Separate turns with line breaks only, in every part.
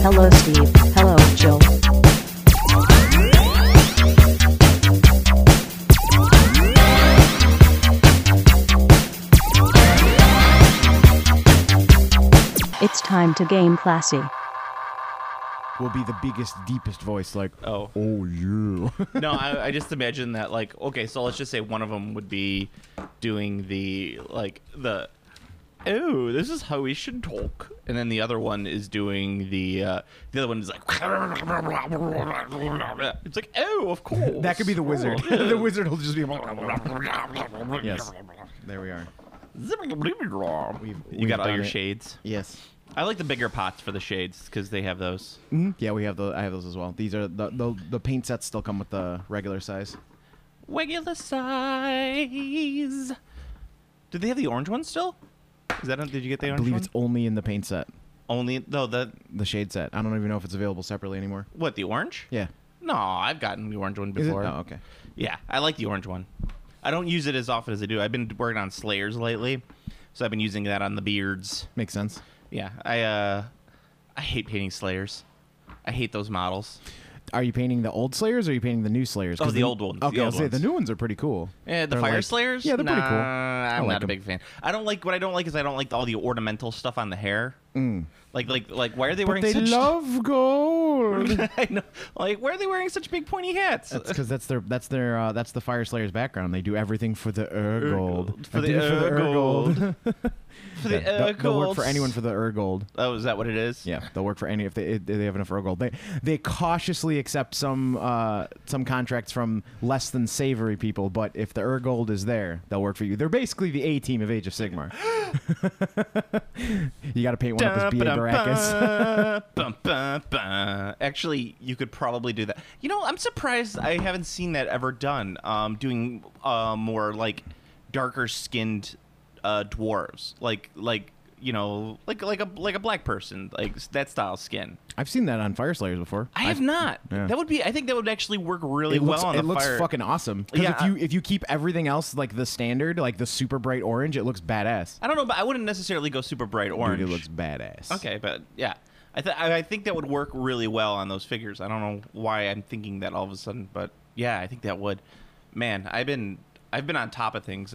Hello Steve. Hello Jill. It's time to game classy.
Will be the biggest, deepest voice, like,
Oh.
yeah.
No, I just imagine that, like, okay, so let's just say one of them would be doing oh, this is how we should talk. And then the other one is doing the other one is like, it's like, oh, of course.
That could be the wizard. The wizard will just be. Yes. There we are.
You got all
done
your
it.
shades.
Yes.
I like the bigger pots for the shades because they have those.
Mm-hmm. Yeah, we have I have those as well. These are the paint sets still come with the regular size.
Regular size. Do they have the orange one still? Did you get the
I
orange
believe
one?
it's only in the paint set,
Only though
the shade set. I don't even know if it's available separately anymore.
what, the orange?
Yeah.
No, I've gotten the orange one
Is it?
before.
Oh, okay.
Yeah, I like the orange one. I don't use it as often as I do. I've been working on Slayers lately, so I've been using that on the beards.
Makes sense.
Yeah, I hate painting Slayers. I hate those models.
Are you painting the old Slayers or are you painting the new Slayers? 'Cause
Oh, the old ones,
Okay,
the
I'll
old
say the
ones.
new ones are pretty cool.
The
They're
Fire
like-
Slayers?
Yeah, they're pretty cool.
I'm
like
not a
'em.
big fan. I don't like what I don't like is I don't like all the ornamental stuff on the hair. Like why are they
But
wearing
they
such
love gold.
I know. Like, why are they wearing such big pointy hats?
That's because that's the Fire Slayers background. They do everything for the Urgold.
For
I
the
did it
Urgold. For the
They'll work for
Urgolds.
anyone for the Urgold.
Oh, is that what it is?
Yeah, they'll work for any if they have enough Urgold. They cautiously accept some contracts from less than savory people, but if the Urgold is there, they'll work for you. They're basically the A team of Age of Sigmar. You got to paint one up as B.A. Baracus.
Actually, you could probably do that. You know, I'm surprised I haven't seen that ever done. Doing more like darker skinned dwarves, like you know, like a black person, like that style skin.
I've seen that on Fire Slayers before.
I have not.
Yeah.
That would be. I think that would actually work really
It looks,
well on the
it looks
fire.
fucking awesome. Because
Yeah,
if you keep everything else like the standard, like the super bright orange, it looks badass.
I don't know, but I wouldn't necessarily go super bright orange.
Dude, it looks badass.
Okay, but yeah, I think that would work really well on those figures. I don't know why I'm thinking that all of a sudden, but yeah, I think that would. Man, I've been on top of things.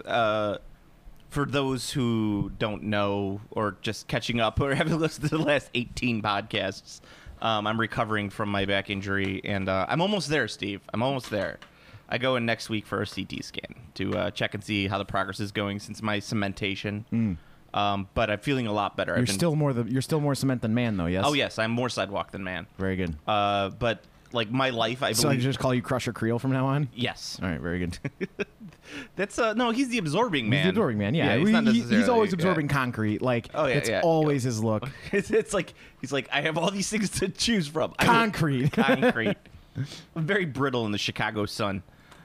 For those who don't know or just catching up or haven't listened to the last 18 podcasts, I'm recovering from my back injury, and I'm almost there, Steve. I'm almost there. I go in next week for a CT scan to check and see how the progress is going since my cementation. But I'm feeling a lot better.
You're still more cement than man, though. Yes.
Oh yes, I'm more sidewalk than man.
Very good.
But like my life, I
So I
believe.
just call you Crusher Creel from now on.
Yes.
All right. Very good.
That's no. He's the absorbing man.
He's the absorbing man. Yeah.
he's, not
he's
necessarily-
always
yeah.
absorbing concrete. Like
Oh, yeah,
it's
yeah.
always his look.
It's like he's like, I have all these things to choose from.
Concrete.
Concrete. I'm very brittle in the Chicago sun.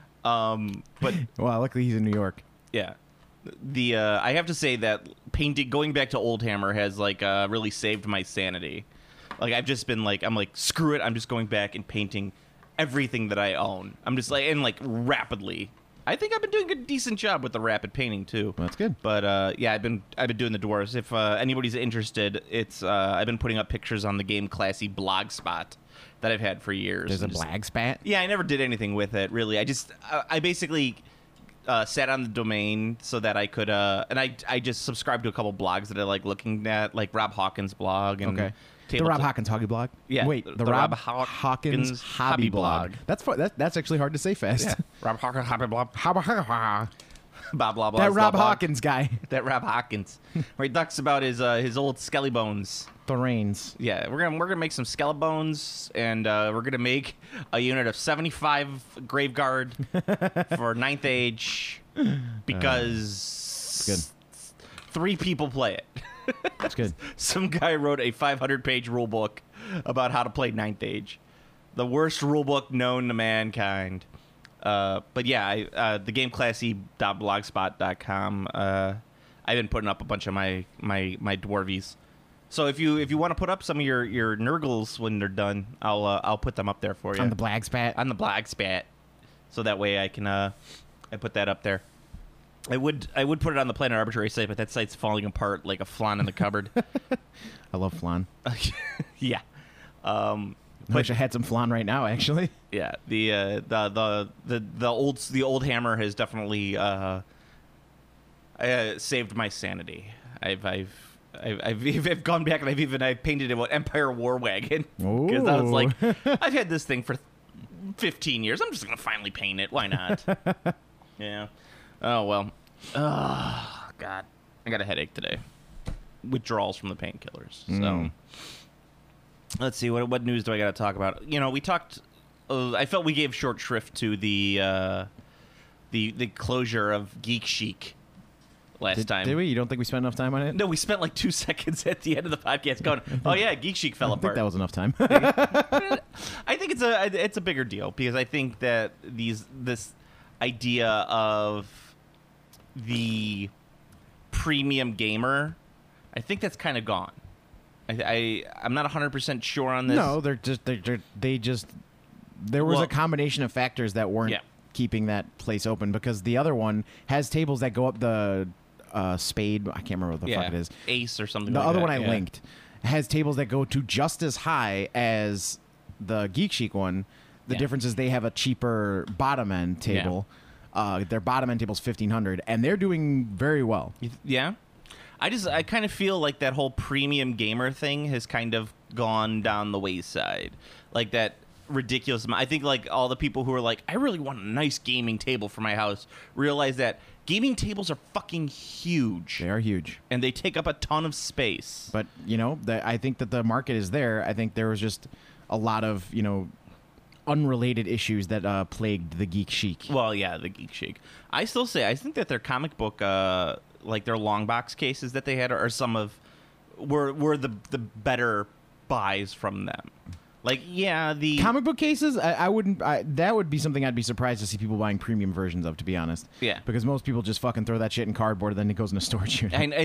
But
Well, luckily he's in New York.
yeah, the I have to say that going back to Oldhammer has like really saved my sanity. Like I've just been like, I'm like, screw it. I'm just going back and painting everything that I own. I'm just like, and like rapidly. I think I've been doing a decent job with the rapid painting too.
Well, that's good.
But yeah, I've been doing the dwarves. If anybody's interested, it's I've been putting up pictures on the Game Classy blog spot that I've had for years.
There's a
And just-
blag spat.
Yeah, I never did anything with it really. I basically sat on the domain so that I could and I just subscribed to a couple blogs that I like looking at, like Rob Hawkins' blog and
Okay. The Rob Hawkins Hobby Blog.
Yeah,
Wait, the Rob Hawkins Hobby Blog. That's actually hard to say fast.
Rob Hawkins hobby blog.
That
Blah blah blah.
Rob
blog.
Hawkins guy.
That Rob Hawkins, where he talks about his old skelly bones.
The reins.
Yeah, we're gonna make some skelebones, and we're gonna make a unit of 75 Graveguard for 9th Age because
good.
3 people play it.
That's good.
Some guy wrote a 500-page rule book about how to play 9th Age, the worst rule book known to mankind. But yeah, the GameClassy.blogspot.com. I've been putting up a bunch of my dwarvies. So if you want to put up some of your Nurgles when they're done, I'll put them up there for you
On the blag spat.
on the blog spat, so that way I can I put that up there. I would put it on the Planet Arbitrary site, but that site's falling apart like a flan in the cupboard.
I love flan.
Yeah.
I wish I had some flan right now, actually.
Yeah, the old hammer has definitely saved my sanity. I've gone back and I've painted it with Empire War Wagon because I was like, I've had this thing for 15 years. I'm just gonna finally paint it. Why not? Yeah. Oh well. Oh God, I got a headache today. Withdrawals from the painkillers. So let's see what news do I got to talk about. We talked. I felt we gave short shrift to the closure of Geek Chic last time.
Did we? You don't think we spent enough time on it?
No, we spent like 2 seconds at the end of the podcast going, "Oh yeah, Geek Chic fell
I think
apart."
that was enough time.
I think it's a bigger deal because I think that this idea of the premium gamer, I think that's kind of gone. I'm not 100% sure on this.
No, there was a combination of factors that weren't keeping that place open because the other one has tables that go up the Spade. I can't remember what the fuck it is.
Ace or something.
The
like
other
that,
one I linked has tables that go to just as high as the Geek Chic one. The difference is they have a cheaper bottom end table. Their bottom end table's $1,500, and they're doing very well.
Yeah. I kind of feel like that whole premium gamer thing has kind of gone down the wayside. Like that ridiculous amount. I think like all the people who are like, I really want a nice gaming table for my house, realize that gaming tables are fucking huge.
They are huge.
And they take up a ton of space.
But, I think that the market is there. I think there was just a lot of, unrelated issues that plagued the Geek Chic.
Well, yeah, the Geek Chic. I think that their comic book, like their long box cases that they had, are some of were the better buys from them. Like, yeah, the
comic book cases, I wouldn't. That would be something I'd be surprised to see people buying premium versions of, to be honest.
Yeah,
because most people just fucking throw that shit in cardboard, and then it goes in a storage unit.
And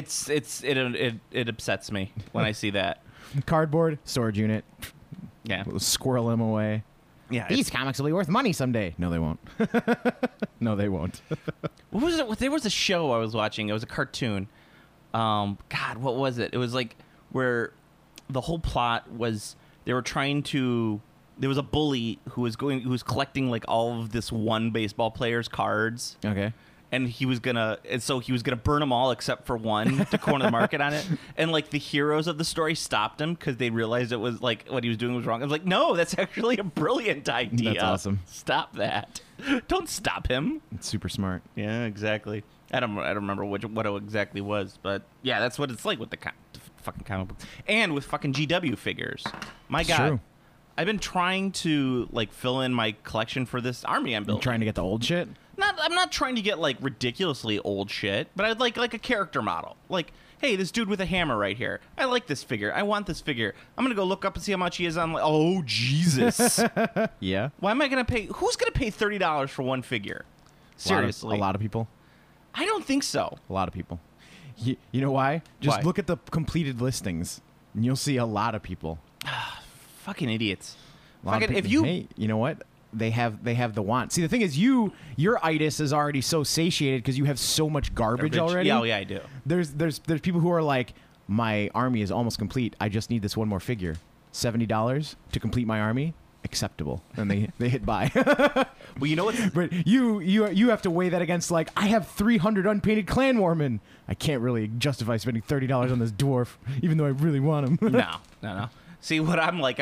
it upsets me when I see that
cardboard storage unit.
Yeah,
we'll squirrel them away.
Yeah,
these comics will be worth money someday. No, they won't. No, they won't.
What was it? There was a show I was watching. It was a cartoon. God, what was it? It was like where the whole plot was they were trying to. There was a bully who was collecting like all of this one baseball player's cards.
Okay.
And he was gonna burn them all except for one to corner the market on it. And like the heroes of the story stopped him because they realized it was like what he was doing was wrong. I was like, no, that's actually a brilliant idea.
That's awesome.
Stop that! Don't stop him.
It's super smart.
Yeah, exactly. I don't remember what it exactly was, but yeah, that's what it's like with the fucking comic book and with fucking GW figures. My God.
True.
I've been trying to like fill in my collection for this army I'm building.
You're trying to get the old shit?
I'm not trying to get like ridiculously old shit, but I'd like a character model. Like, hey, this dude with a hammer right here. I like this figure. I want this figure. I'm gonna go look up and see how much he is on. Oh Jesus!
Yeah.
Why am I gonna pay? Who's gonna pay $30 for one figure? Seriously,
a lot of people.
I don't think so.
A lot of people. You know why? Just look at the completed listings, and you'll see a lot of people.
Fucking idiots.
Hey, you know what? They have the want. See, the thing is, your itis is already so satiated because you have so much garbage already.
Yeah, I do.
There's people who are like, my army is almost complete. I just need this one more figure. $70 to complete my army. Acceptable. And they hit buy.
Well, you know what?
But you have to weigh that against like, I have 300 unpainted clan warmen. I can't really justify spending $30 on this dwarf, even though I really want him.
No. See what I'm like,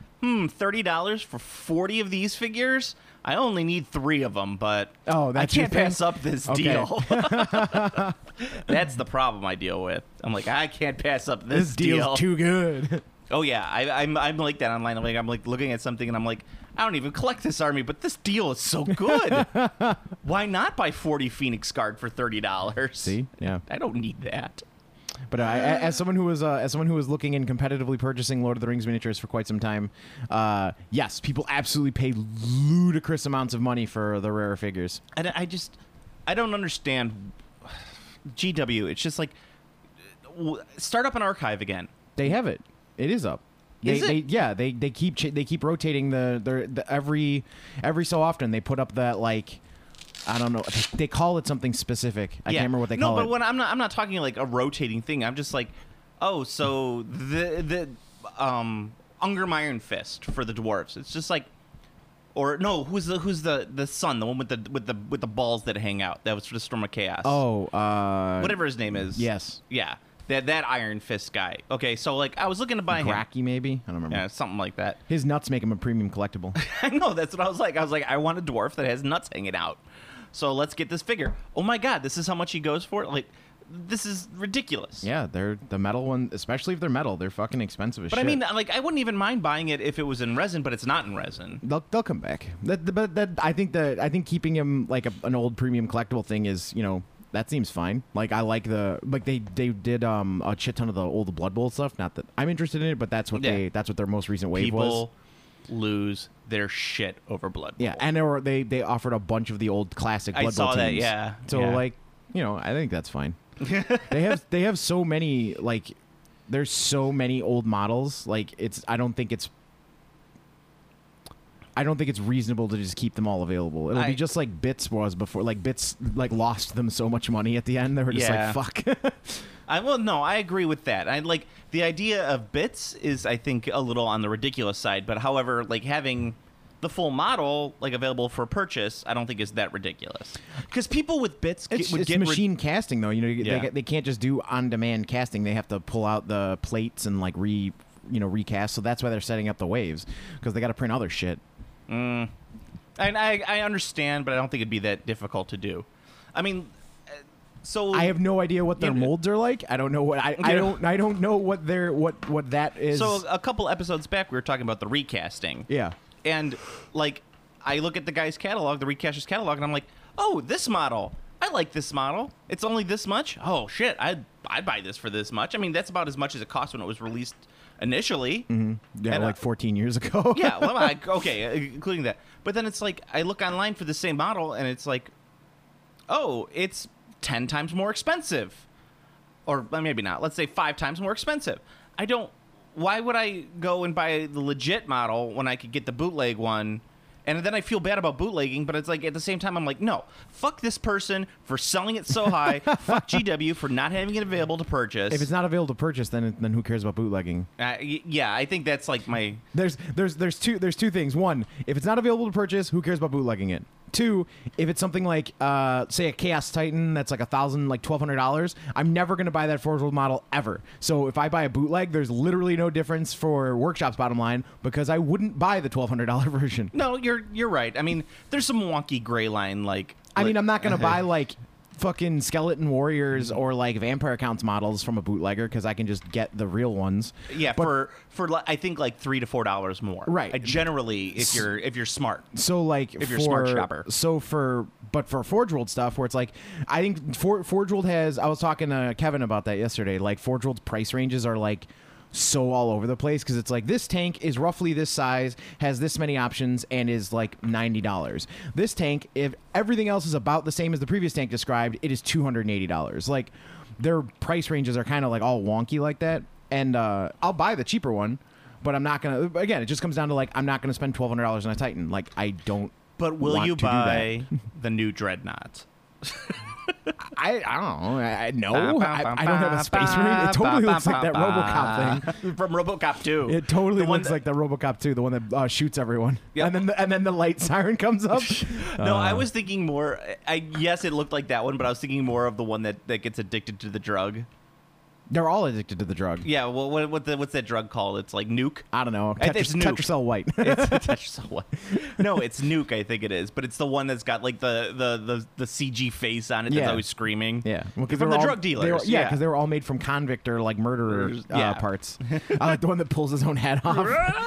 $30 for 40 of these figures? I only need 3 of them, but I can't pass up this deal. That's the problem I deal with. I'm like, I can't pass up this deal.
This deal's too good.
Oh yeah, I'm like that online. I'm like looking at something and I'm like, I don't even collect this army, but this deal is so good. Why not buy 40 Phoenix Guard for $30?
See, yeah,
I don't need that.
But as someone who was looking and competitively purchasing Lord of the Rings miniatures for quite some time, yes, people absolutely pay ludicrous amounts of money for the rarer figures.
And I don't understand GW. It's just like start up an archive again.
They have it. It is up. They keep rotating the every so often they put up that like. I don't know. They call it something specific. I can't remember what they call it.
No, but when I'm not talking like a rotating thing. I'm just like, oh, so Ungrim Iron Fist for the dwarves. It's just like, or no, who's the son, the one with the balls that hang out? That was for the Storm of Chaos.
Oh,
whatever his name is.
yes.
Yeah, that Iron Fist guy. Okay, so like I was looking to buy him.
Gracky, maybe? I don't remember.
Yeah, something like that.
His nuts make him a premium collectible.
I know, that's what I was like. I want a dwarf that has nuts hanging out. So let's get this figure. Oh my god, this is how much he goes for? Like, this is ridiculous.
Yeah, they're the metal one, especially if they're metal. They're fucking expensive as
But
shit.
I mean, like, I wouldn't even mind buying it if it was in resin, but it's not in resin.
They'll come back. I think keeping him like an old premium collectible thing is, that seems fine. Like I like they did a shit ton of the old Blood Bowl stuff. Not that I'm interested in it, but that's what that's what their most recent wave was.
People lose their shit over Blood Bowl.
Yeah, and they offered a bunch of the old classic Blood Bowl
I saw that.
teams.
Yeah.
So
yeah.
like, I think that's fine. they have so many, like, there's so many old models. Like I don't think it's reasonable to just keep them all available. It'll be just like Bits was before. Like Bits like lost them so much money at the end. They were just like, fuck.
I agree with that. I like the idea of Bits is, I think, a little on the ridiculous side. But however, like having the full model like available for purchase, I don't think is that ridiculous. Because people with Bits
It's machine casting though. They can't just do on-demand casting. They have to pull out the plates and like recast. So that's why they're setting up the waves, because they got to print other shit.
And I understand, but I don't think it'd be that difficult to do. I mean, so
I have no idea what their molds are like. I don't know what I don't know what that is.
So a couple episodes back, we were talking about the recasting.
Yeah.
And like, I look at the guy's catalog, the recaster's catalog, and I'm like, oh, this model. I like this model. It's only this much. Oh shit, I'd buy this for this much. I mean, that's about as much as it cost when it was released initially.
Mm-hmm. Yeah,
and,
like 14 years ago.
Yeah, well, okay, including that. But then it's like, I look online for the same model, and it's like, oh, it's 10 times more expensive. Or maybe not. Let's say 5 times more expensive. Why would I go and buy the legit model when I could get the bootleg one? And then I feel bad about bootlegging, but it's like at the same time I'm like, no, fuck this person for selling it so high. Fuck GW for not having it available to purchase.
If it's not available to purchase, then who cares about bootlegging?
Yeah, I think that's like my.
There's two things. One, if it's not available to purchase, who cares about bootlegging it? Two, if it's something like, say, a Chaos Titan that's like $1,200, I'm never going to buy that Forge World model ever. So if I buy a bootleg, there's literally no difference for Workshop's bottom line, because I wouldn't buy the $1,200 version.
No, you're right. I mean, there's some wonky gray line like.
I mean, I'm not going to buy like fucking Skeleton Warriors or like Vampire Counts models from a bootlegger, because I can just get the real ones.
Yeah, but for I think like $3 to $4 more.
Right.
Generally, if you're smart.
So like
if you're a smart shopper.
So for Forge World stuff, where it's like, I think Forge World has. I was talking to Kevin about that yesterday. Like Forge World's price ranges are like so all over the place, because it's like, this tank is roughly this size, has this many options, and is like $90. This tank, if everything else is about the same as the previous tank described, it is $280. Like, their price ranges are kind of like all wonky like that. And I'll buy the cheaper one, but I'm not gonna. Again, it just comes down to like, I'm not gonna spend $1,200 on a Titan. Like, I don't.
But will you buy the new Dreadnought?
I don't know. No, I don't have a Space Marine. It totally looks like that RoboCop thing
from RoboCop 2.
It totally looks like the RoboCop 2, the one that shoots everyone. Yep. And then the light siren comes up.
No, I was thinking more. Yes, it looked like that one, but I was thinking more of the one that gets addicted to the drug.
They're all addicted to the drug.
Yeah, well, what's that drug called? It's like Nuke.
I don't know.
It's Nuke.
Tetracell White.
It's Tetracell White. No, it's Nuke. I think it is, but it's the one that's got like the CG face on it that's always screaming.
Yeah,
well, from the drug dealers.
Because they were all made from convict or like murderer parts. I like the one that pulls his own head off.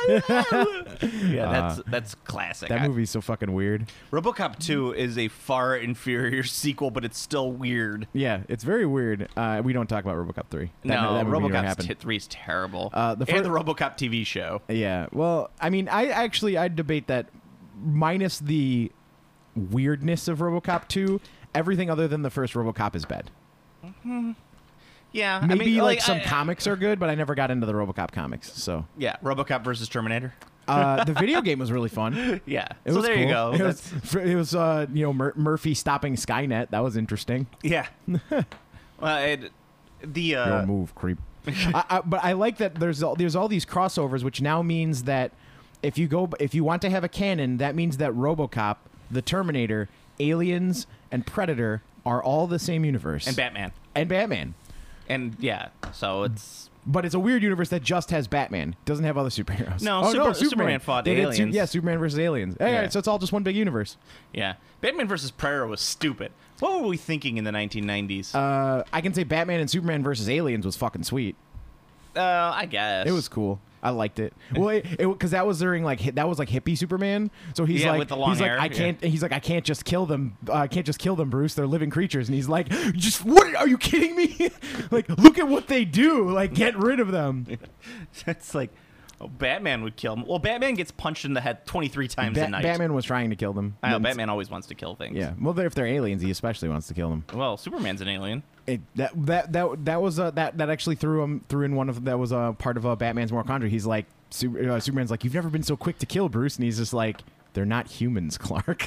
Yeah, that's classic.
That movie's so fucking weird.
RoboCop 2 is a far inferior sequel, but it's still weird.
Yeah, it's very weird. We don't talk about RoboCop 3.
That RoboCop 3 is terrible. And the RoboCop TV show.
Yeah. Well, I mean, I debate that minus the weirdness of RoboCop 2, everything other than the first RoboCop is bad.
Mm-hmm. Yeah.
Maybe I mean, some comics are good, but I never got into the RoboCop comics. So
yeah, RoboCop versus Terminator.
The video game was really fun.
Yeah.
So
there you go.
It was Murphy stopping Skynet. That was interesting.
Yeah. Well,
your move, creep. But I like that there's all these crossovers, which now means that if you want to have a canon, that means that RoboCop, the Terminator, Aliens, and Predator are all the same universe.
And Batman. And yeah, so it's.
But it's a weird universe that just has Batman. Doesn't have other superheroes.
No, Superman fought
They did
aliens.
yeah, Superman versus aliens. All right, so it's all just one big universe.
Yeah. Batman versus Predator was stupid. What were we thinking in the 1990s?
I can say Batman and Superman versus aliens was fucking sweet.
I guess.
It was cool. I liked it. Well, because that was during that was like hippie Superman. So he's like,
with the long hair.
I can't. He's like, I can't just kill them. I can't just kill them, Bruce. They're living creatures. And he's like, just what? Are you kidding me? Like, look at what they do. Like, get rid of them.
It's like, Batman would kill him. Well, Batman gets punched in the head 23 times a night.
Batman was trying to kill them.
I know, Batman always wants to kill things.
Yeah. Well, if they're aliens, he especially wants to kill them.
Well, Superman's an alien.
That was that actually threw in one of that was a part of Batman's Mortal Kombat. He's like Superman's like, you've never been so quick to kill, Bruce, and he's just like, they're not humans, Clark.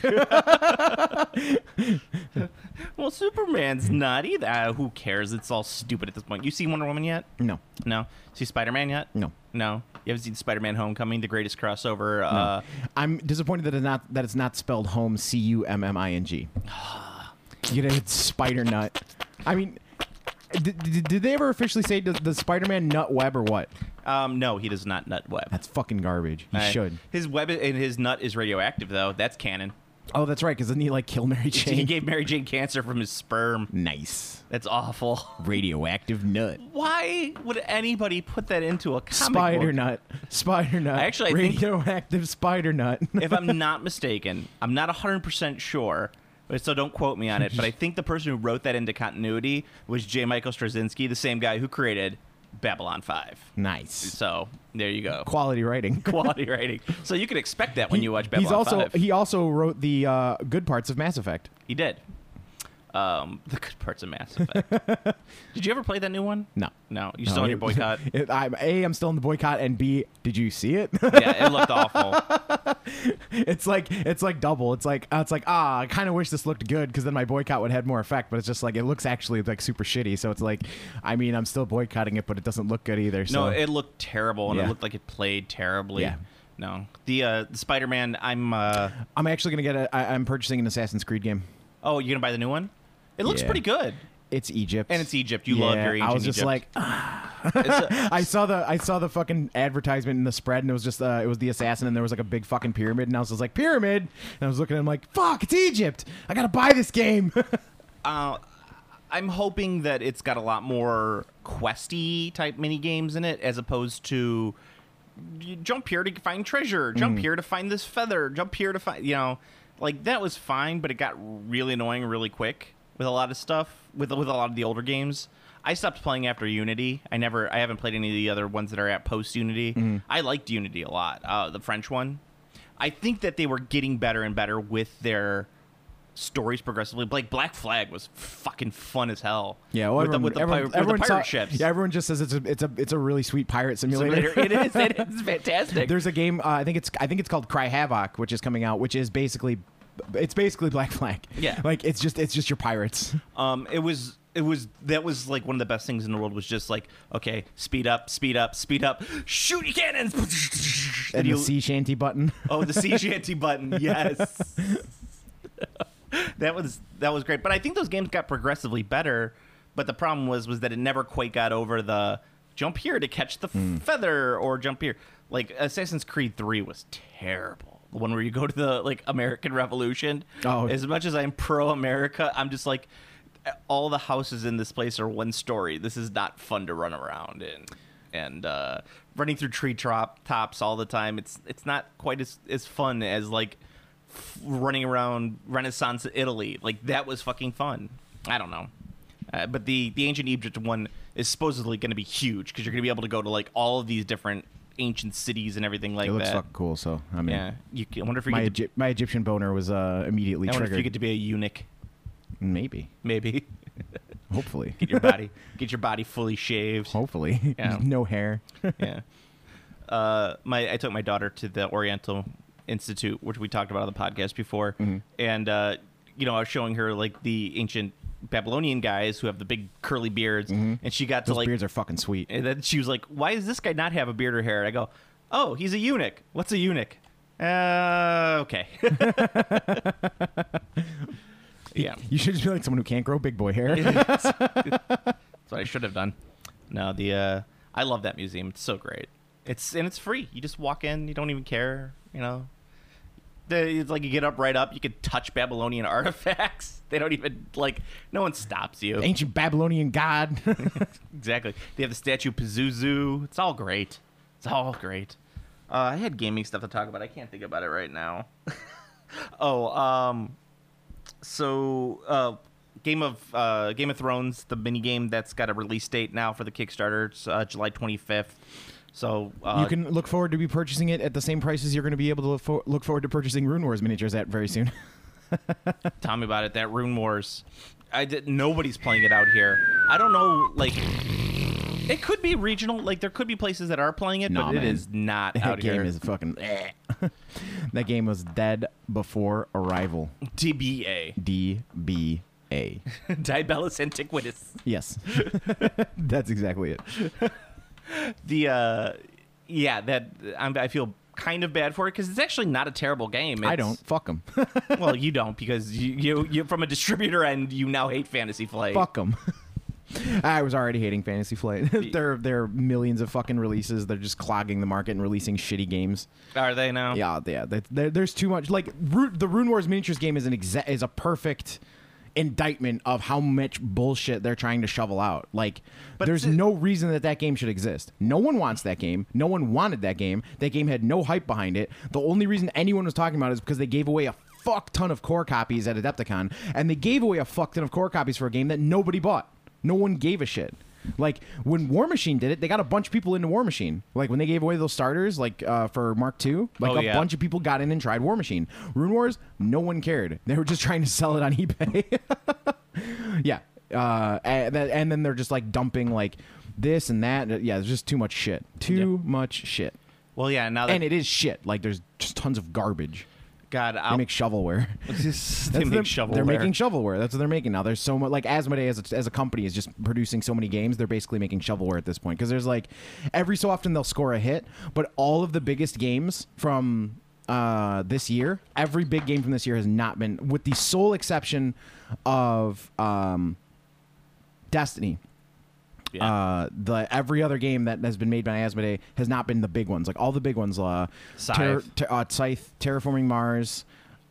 Well, Superman's not either. Who cares? It's all stupid at this point. You seen Wonder Woman yet?
No.
See Spider-Man yet?
No.
You haven't seen Spider-Man: Homecoming, the greatest crossover?
No. I'm disappointed that it's not spelled home Cumming. You know, it's Spider Nut. I mean, did they ever officially say does Spider-Man nut web or what?
No, he does not nut web.
That's fucking garbage. He should.
His web and his nut is radioactive, though. That's canon.
Oh, that's right, because didn't he like kill Mary Jane?
He gave Mary Jane cancer from his sperm.
Nice.
That's awful.
Radioactive nut.
Why would anybody put that into a comic
Spider
book?
nut. Spider nut.
Actually, I think-
radioactive spider nut.
If I'm not mistaken, I'm not 100% sure, so don't quote me on it, but I think the person who wrote that into continuity was J. Michael Straczynski, the same guy who created Babylon 5.
Nice.
So there you go.
Quality writing.
Quality writing. So you can expect that when you watch Babylon 5.
He also wrote the good parts of Mass Effect.
He did. The good parts of Mass Effect. Did you ever play that new one?
No.
No. You still on your boycott?
I'm still in the boycott, and B, did you see it?
Yeah, it looked awful.
It's like double. It's like I kind of wish this looked good because then my boycott would have more effect. But it's just like it looks actually like super shitty. So it's like, I mean, I'm still boycotting it, but it doesn't look good either. So.
No, it looked terrible, and
Yeah.
it looked like it played terribly.
Yeah.
No, the Spider-Man. I'm
actually gonna I'm purchasing an Assassin's Creed game.
Oh, you're gonna buy the new one? It looks
Yeah.
pretty good.
It's Egypt,
And it's Egypt. You love your ancient
I was just
Egypt.
like, I saw the fucking advertisement in the spread, and it was just it was the assassin, and there was like a big fucking pyramid, and I was just like, pyramid, and I was looking at him like, fuck, it's Egypt. I gotta buy this game.
I'm hoping that it's got a lot more questy type mini games in it, as opposed to you jump here to find treasure, jump here to find this feather, jump here to find, like that was fine, but it got really annoying really quick with a lot of stuff with a lot of the older games. I stopped playing after Unity. I haven't played any of the other ones that are at post Unity. I liked Unity a lot, the French one. I think that they were getting better and better with their stories progressively. Like Black Flag was fucking fun as hell.
Yeah, well,
with the pirate ships.
Yeah, everyone just says it's a really sweet pirate simulator.
It is fantastic.
There's a game. I think it's called Cry Havoc, which is coming out, which is basically Black Flag.
Yeah.
like it's just your pirates.
That was like one of the best things in the world was just like, okay, speed up, shoot your cannons,
And the sea shanty button.
Oh, the sea shanty button, yes. That was great. But I think those games got progressively better. But the problem was that it never quite got over the jump here to catch the feather or jump here. Like Assassin's Creed 3 was terrible. The one where you go to the like American Revolution.
Oh.
As much as I'm pro America, I'm just like, all the houses in this place are one story. This is not fun to run around in. And running through tree tops all the time, it's not quite as fun as like running around Renaissance Italy. Like that was fucking fun. I don't know. But the ancient Egypt one is supposedly going to be huge because you're going to be able to go to like all of these different ancient cities and everything like that.
It looks fucking cool. So I mean,
yeah. I wonder if
my Egyptian boner was immediately
I wonder
triggered.
if you get to be a eunuch.
Maybe. Hopefully.
Get your body fully shaved.
Hopefully.
Yeah.
No hair.
Yeah. I took my daughter to the Oriental Institute, which we talked about on the podcast before, and I was showing her like the ancient Babylonian guys who have the big curly beards, and she got to
Those
like,
beards are fucking sweet.
and then she was like, "Why does this guy not have a beard or hair?" And I go, "Oh, he's a eunuch. What's a eunuch?" Okay. Yeah,
You should just be like someone who can't grow big boy hair.
that's what I should have done. No, I love that museum. It's so great. It's free. You just walk in. You don't even care. You know, it's like you get up right up. You can touch Babylonian artifacts. They don't even like. No one stops you.
Ancient Babylonian god.
Exactly. They have the statue of Pazuzu. It's all great. It's all great. I had gaming stuff to talk about. I can't think about it right now. So Game of Thrones, the mini game that's got a release date now for the Kickstarter. It's July 25th. So
You can look forward to be purchasing it at the same prices you're going to be able to look forward to purchasing Rune Wars miniatures at very soon.
tell me about it. That Rune Wars. Nobody's playing it out here. I don't know. Like, it could be regional. Like, there could be places that are playing it,
Nah,
but
man.
it is not
That
out
game
here.
is fucking. That game was dead before arrival.
DBA.
DBA.
Dibellus Antiquitas.
Yes, that's exactly it.
I feel kind of bad for it because it's actually not a terrible game.
I don't. Fuck them.
Well, you don't because you from a distributor end, you now hate Fantasy Flight.
Fuck them. I was already hating Fantasy Flight. there are millions of fucking releases. They're just clogging the market and releasing shitty games.
Are they now?
Yeah. There's too much. Like the Rune Wars miniatures game is is a perfect indictment of how much bullshit they're trying to shovel out. Like,
But
there's
it's-
no reason that game should exist. No one wants that game. No one wanted that game. That game had no hype behind it. The only reason anyone was talking about it is because they gave away a fuck ton of core copies at Adepticon, and they gave away a fuck ton of core copies for a game that nobody bought. No one gave a shit. Like, when War Machine did it, they got a bunch of people into War Machine. Like, when they gave away those starters, like, for Mark II, like, a bunch of people got in and tried War Machine. Rune Wars, no one cared. They were just trying to sell it on eBay. Yeah. And then they're just, like, dumping, like, this and that. Yeah, there's just too much shit. Too much shit.
Well, yeah. Now that
And it is shit. Like, there's just tons of garbage.
God,
They make shovelware.
they make
They're
shovelware.
making shovelware. That's what they're making now. There's so much, like, Asmodee as a company is just producing so many games. They're basically making shovelware at this point because there's, like, every so often they'll score a hit, but all of the biggest games from this year, every big game from this year has not been, with the sole exception of Destiny.
Yeah.
Every other game that has been made by Asmodee has not been the big ones. Like all the big ones,
Scythe.
Scythe, Terraforming Mars,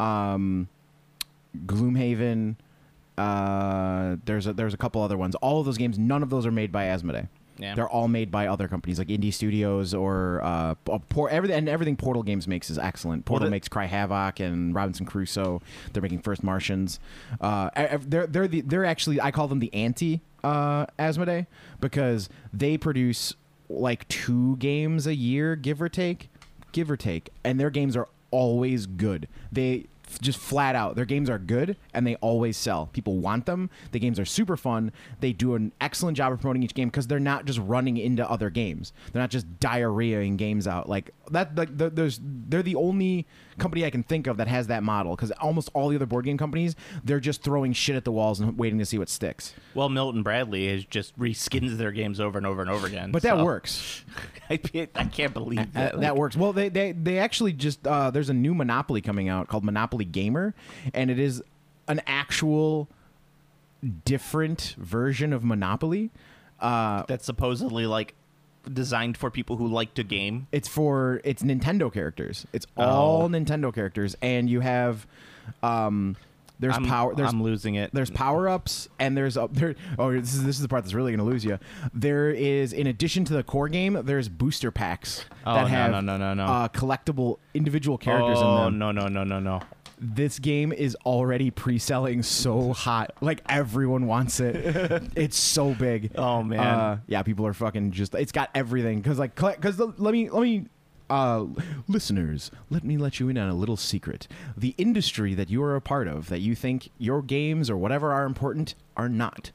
Gloomhaven. There's a couple other ones. All of those games, none of those are made by Asmodee.
Yeah.
They're all made by other companies like Indie Studios or everything Portal Games makes is excellent. Portal makes Cry Havoc and Robinson Crusoe. They're making First Martians. They're actually, I call them the anti Asmodee because they produce like 2 games a year, give or take, and their games are always good. They just flat out, their games are good and they always sell. People want them. The games are super fun. They do an excellent job of promoting each game because they're not just running into other games. They're not just diarrheaing games out like that. Like they're the only company I can think of that has that model because almost all the other board game companies, they're just throwing shit at the walls and waiting to see what sticks.
Well, Milton Bradley has just reskins their games over and over and over again.
But that works.
I can't believe that.
That works. Well, they actually just there's a new Monopoly coming out called Monopoly Gamer, and it is an actual different version of Monopoly.
That's supposedly like designed for people who like to game.
It's Nintendo characters. It's all Nintendo characters, and you have there's power. There's
I'm losing it.
There's power ups, and this is the part that's really going to lose you. There is, in addition to the core game, there's booster packs that have
no.
collectible individual characters in them.
No.
This game is already pre-selling so hot. Like, everyone wants it. It's so big.
Oh, man.
Yeah, people are fucking just... It's got everything. Because let me Listeners, let me let you in on a little secret. The industry that you are a part of, that you think your games or whatever are important, are not.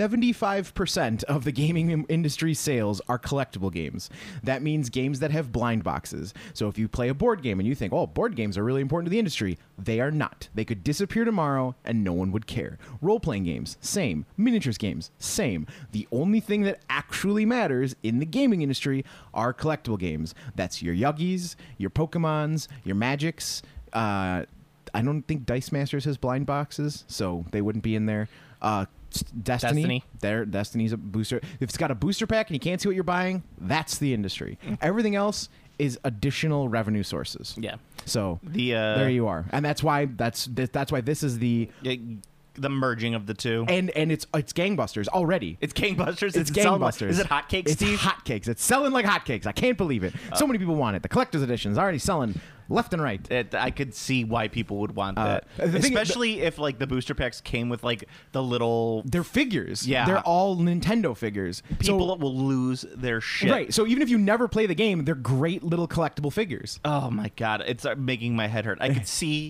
75% of the gaming industry sales are collectible games. That means games that have blind boxes. So if you play a board game and you think, oh, board games are really important to the industry, they are not. They could disappear tomorrow and no one would care. Role-playing games, same. Miniatures games, same. The only thing that actually matters in the gaming industry are collectible games. That's your Yuggies, your Pokemons, your Magics. I don't think Dice Masters has blind boxes, so they wouldn't be in there. Destiny. Destiny's a booster. If it's got a booster pack and you can't see what you're buying, that's the industry. Everything else is additional revenue sources.
Yeah.
So
There
you are, and that's why this is the
merging of the two.
and it's gangbusters already.
It's gangbusters.
It's gangbusters.
Is it hotcakes, Steve?
It's hotcakes. It's selling like hotcakes. I can't believe it. So many people want it. The collector's edition is already selling left and right.
I could see why people would want that,
the thing-
especially if like the booster packs came with like the little
They're figures.
Yeah.
They're all Nintendo figures.
people will lose their shit.
Right. So even if you never play the game, they're great little collectible figures.
Oh my god, it's making my head hurt. I could see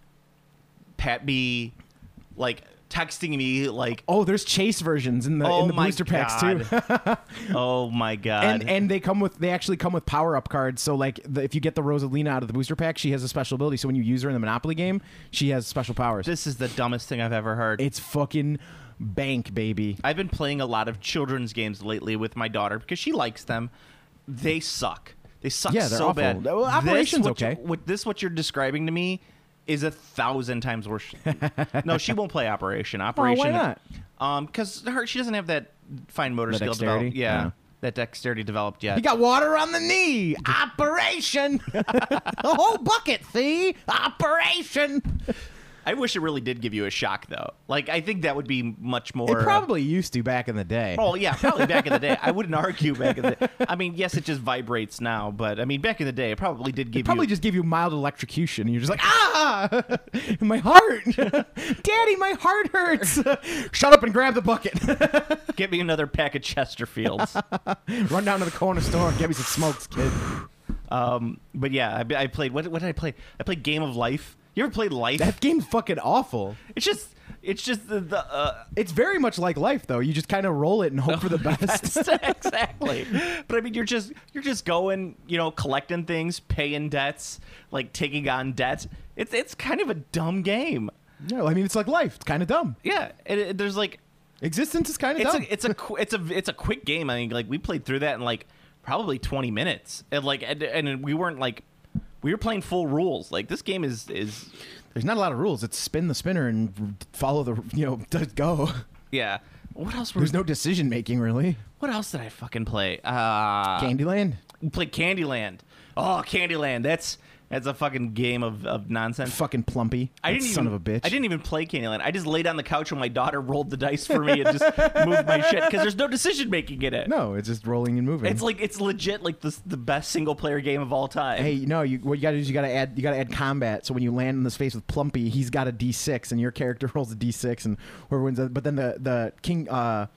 Pat B like texting me like,
Oh, there's chase versions in the
my
booster packs too.
oh my god.
And they actually come with power up cards. So like if you get the Rosalina out of the booster pack, she has a special ability. So when you use her in the Monopoly game, she has special powers.
This is the dumbest thing I've ever heard.
It's fucking bank, baby.
I've been playing a lot of children's games lately with my daughter because she likes them. They suck. They suck
Yeah, they're
so
awful.
bad.
Well, Operation's okay.
What you're describing to me is 1,000 times worse. No, she won't play Operation. Operation.
why
not? Because she doesn't have that fine motor
The
skill
dexterity?
developed. Yeah,
Yeah.
that dexterity developed yet.
You got water on the knee. Operation. A whole bucket, see? Operation.
I wish it really did give you a shock, though. Like, I think that would be much more.
It probably used to back in the day.
Oh, yeah, probably back in the day. I wouldn't argue back in the day. I mean, yes, it just vibrates now, but, I mean, back in the day, it probably did give
Probably
you...
just give you mild electrocution, and you're just like, ah, my heart, Daddy, my heart hurts. Shut up and grab the bucket.
Give me another pack of Chesterfields.
Run down to the corner store and get me some smokes, kid.
But yeah, I played... What did I play? I played Game of Life. You ever played Life?
That game's fucking awful.
It's just the
It's very much like life, though. You just kind of roll it and hope for the best.
exactly. But I mean, you're just going, collecting things, paying debts, like taking on debts. It's kind of a dumb game.
No, I mean it's like life. It's kind of dumb.
Yeah, there's like
Existence is kind of dumb.
it's a quick game. I mean, like we played through that in like probably 20 minutes, and and we weren't like. We were playing full rules. Like this game is.
There's not a lot of rules. It's spin the spinner and follow the go.
Yeah. What else?
There's no decision making really.
What else did I fucking play?
Candyland.
We played Candyland. Oh, Candyland. That's a fucking game of nonsense.
Fucking Plumpy. Son of a bitch.
I didn't even play Candyland. I just laid on the couch when my daughter rolled the dice for me and just moved my shit because there's no decision making in it.
No, it's just rolling and moving.
It's legit like the best single player game of all time.
Hey, what you gotta do is you gotta add combat. So when you land in the space with Plumpy, he's got a D6 and your character rolls a D6 and whoever wins. But then the King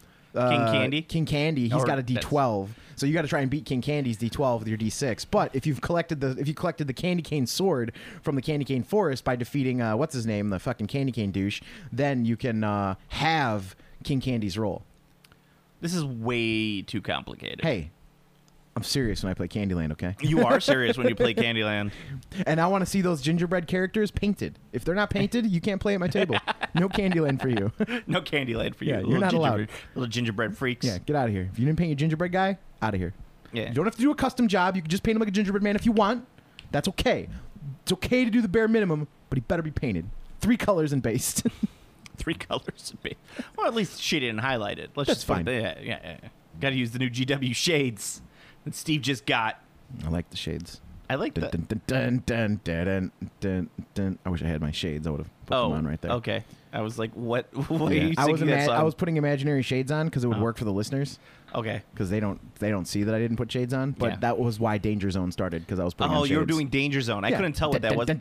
Candy?
King Candy, he's
Or
got a D12. So you got to try and beat King Candy's D12 with your D6. But if you collected the Candy Cane sword from the Candy Cane Forest by defeating what's his name, the fucking Candy Cane douche, then you can have King Candy's roll.
This is way too complicated.
Hey, I'm serious when I play Candyland, okay?
You are serious when you play Candyland.
And I want to see those gingerbread characters painted. If they're not painted, you can't play at my table. No Candyland for you.
No Candyland for you.
Yeah, you're not allowed.
Little gingerbread freaks.
Yeah, get out of here. If you didn't paint your gingerbread guy, out of here.
Yeah.
You don't have to do a custom job. You can just paint him like a gingerbread man if you want. That's okay. It's okay to do the bare minimum, but he better be painted. 3 colors and based.
3 colors. Well, at least shaded and highlighted.
That's
just
fine.
Yeah. Got to use the new GW shades that Steve just got.
I like the shades.
I like that.
Dun, dun, dun, dun, dun, dun, dun. I wish I had my shades. I would have put them on right there.
Okay. I was like, what? What are
Yeah.
you
I was
singing that song?
I was putting imaginary shades on because it would work for the listeners.
Okay.
Because they don't see that I didn't put shades on, but
Yeah.
that was why Danger Zone started because I was putting on shades.
You were doing Danger Zone. I couldn't tell what that was.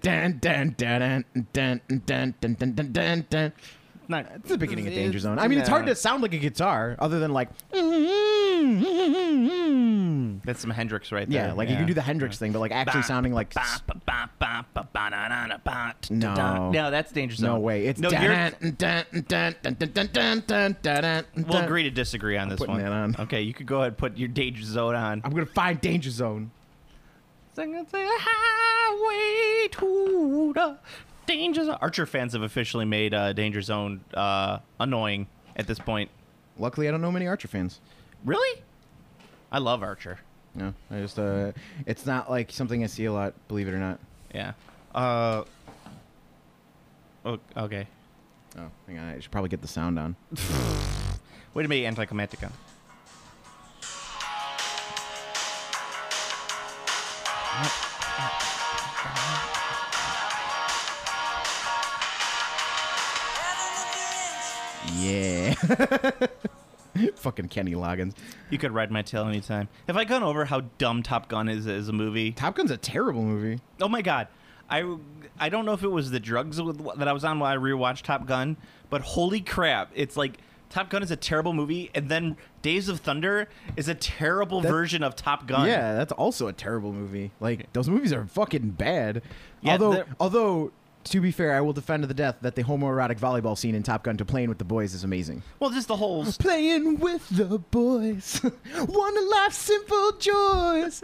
Not,
It's the beginning of Danger Zone. I mean, it's hard to sound like a guitar other than like.
That's some Hendrix right there.
Yeah, like you can do the Hendrix thing, but like actually sounding like No.
No, that's Danger Zone.
no way. It's
no.
dun,
You're,
dun, dun, dun, dun, dun, dun, dun, dun, dun,
we'll
dun.
agree to disagree on this
putting
one.
that on.
Okay, you could go ahead and put your Danger Zone on.
I'm gonna find Danger Zone.
Sing a highway to the Danger Zone. Archer fans have officially made Danger Zone annoying at this point.
Luckily, I don't know many Archer fans.
Really? I love Archer.
No, I just it's not like something I see a lot. Believe it or not.
Yeah. Okay.
Oh, hang on. I should probably get the sound on.
Way to make anticlimactic.
Yeah. Fucking Kenny Loggins.
You could ride my tail anytime. Have I gone over how dumb Top Gun is as a movie?
Top Gun's a terrible movie.
Oh my god. I don't know if it was the drugs that I was on while I rewatched Top Gun, but holy crap, it's like Top Gun is a terrible movie, and then Days of Thunder is a terrible version of Top Gun.
Yeah, that's also a terrible movie. Like, those movies are fucking bad.
Yeah,
Although, to be fair, I will defend to the death that the homoerotic volleyball scene in Top Gun to Playing with the Boys is amazing.
Well, just the whole...
Playing with the boys. One of life's simple joys.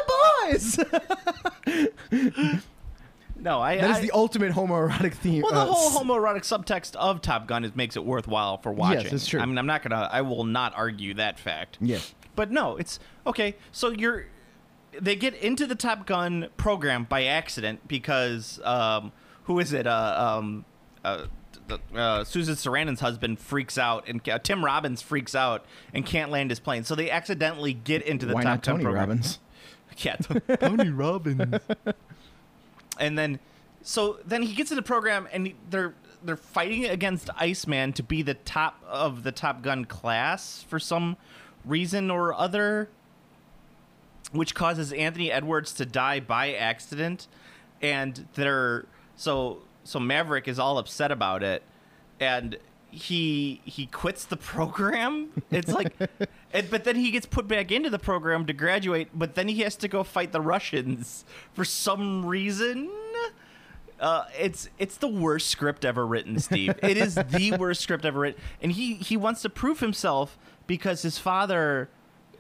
The boys!
No,
That is the ultimate homoerotic theme.
Well, the whole homoerotic subtext of Top Gun makes it worthwhile for watching.
Yes, it's true.
I mean, I will not argue that fact.
Yeah.
But no, it's okay. So they get into the Top Gun program by accident because who is it? Susan Sarandon's husband freaks out, and Tim Robbins freaks out and can't land his plane. So they accidentally get into the
Why
Top
not
Gun
Tony
program.
Robbins?
Yeah, Tony Robbins. And then he gets in the program, and they're fighting against Iceman to be the top of the Top Gun class for some reason or other, which causes Anthony Edwards to die by accident. And so Maverick is all upset about it, and he quits the program. It's like, but then he gets put back into the program to graduate, but then he has to go fight the Russians for some reason. It's the worst script ever written, Steve. It is the worst script ever written, and he wants to prove himself because his father,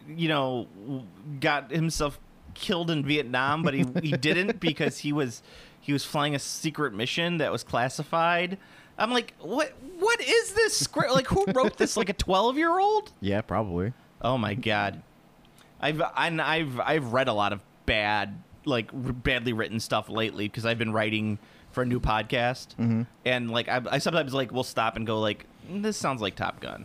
got himself killed in Vietnam, but he didn't because he was flying a secret mission that was classified. I'm like, what is this script? Like, who wrote this? Like a 12-year-old?
Yeah, probably.
Oh my god. I've read a lot of badly written stuff lately because I've been writing for a new podcast, and like I sometimes will stop and go like, this sounds like Top Gun.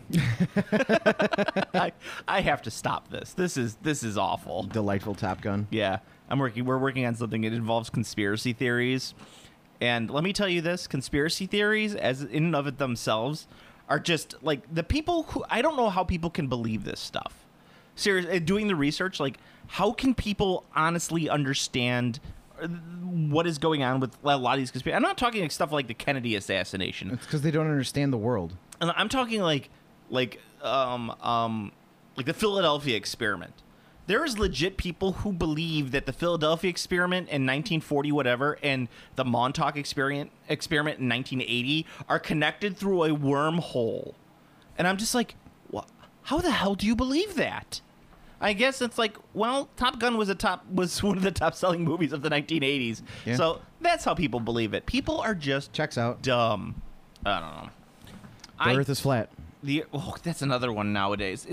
I have to stop this. This is awful.
Delightful Top Gun.
Yeah, we're working on something that involves conspiracy theories. And let me tell you this, conspiracy theories as in and of it themselves are just like the people who, I don't know how people can believe this stuff. Seriously, doing the research, like how can people honestly understand what is going on with a lot of these conspiracies? I'm not talking like stuff like the Kennedy assassination.
It's because they don't understand the world.
And I'm talking like the Philadelphia experiment. There's legit people who believe that the Philadelphia experiment in 1940 whatever and the Montauk experiment in 1980 are connected through a wormhole. And I'm just like, how the hell do you believe that? I guess it's like, well, Top Gun was one of the top selling movies of the 1980s.
Yeah.
So that's how people believe it. People are just
Checks out.
dumb. I don't know.
The Earth is flat.
That's another one nowadays.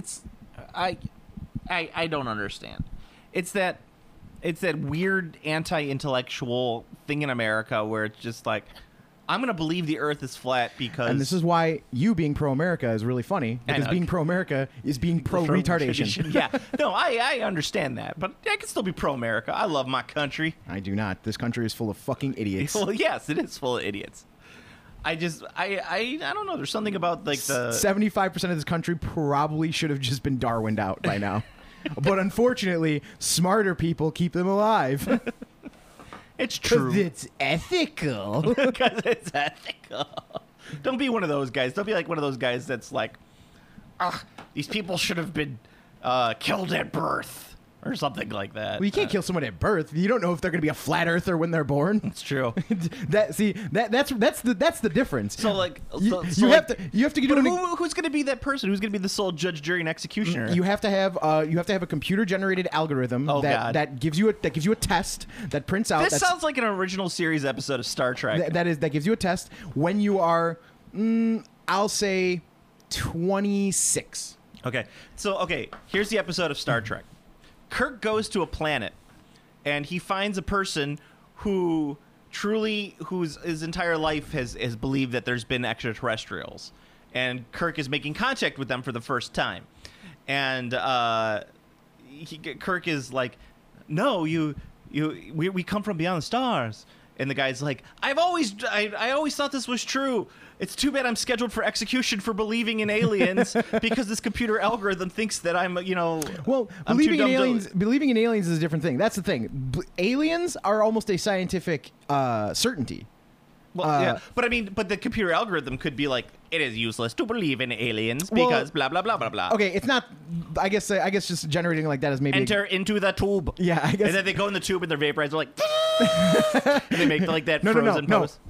I don't understand. It's that weird anti-intellectual thing in America where it's just like, I'm going to believe the Earth is flat because...
And this is why you being pro-America is really funny, because being pro-America is being pro-retardation.
Yeah. No, I understand that, but I can still be pro-America. I love my country.
I do not. This country is full of fucking idiots.
Well, yes, it is full of idiots. I don't know. There's something about like the
75% of this country probably should have just been Darwined out by now. But unfortunately, smarter people keep them alive.
It's true.
Because it's ethical.
Because it's ethical. Don't be one of those guys. Don't be like one of those guys that's like, these people should have been killed at birth or something like that.
Well, you can't kill someone at birth. You don't know if they're going to be a flat earther when they're born.
It's true.
That's the difference.
So like,
you have to do
But
an
who's going to be that person? Who's going to be the sole judge, jury, and executioner?
You have to have a computer generated algorithm that gives you a test that prints out.
This sounds like an original series episode of Star Trek.
That gives you a test when you are, I'll say, 26.
Okay. So here's the episode of Star Trek. Kirk goes to a planet, and he finds a person whose his entire life has believed that there's been extraterrestrials, and Kirk is making contact with them for the first time, and Kirk is like, "No, we come from beyond the stars." And the guy's like, I always thought this was true. It's too bad I'm scheduled for execution for believing in aliens because this computer algorithm thinks that I'm,
Well,
I'm
believing in aliens is a different thing. That's the thing. Aliens are almost a scientific certainty.
Well, yeah, but the computer algorithm could be like, it is useless to believe in aliens because blah blah blah blah blah.
Okay, it's not. I guess just generating like that is maybe
enter into the tube.
Yeah, I guess.
And then they go in the tube and their vaporizer like, and they make like that frozen pose.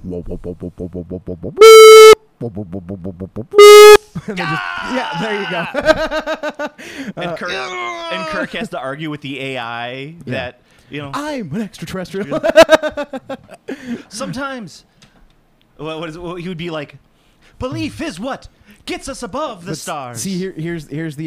Yeah, there you go.
And Kirk has to argue with the AI that
I'm an extraterrestrial.
Sometimes. What he would be like, belief is what gets us above the stars.
See, here's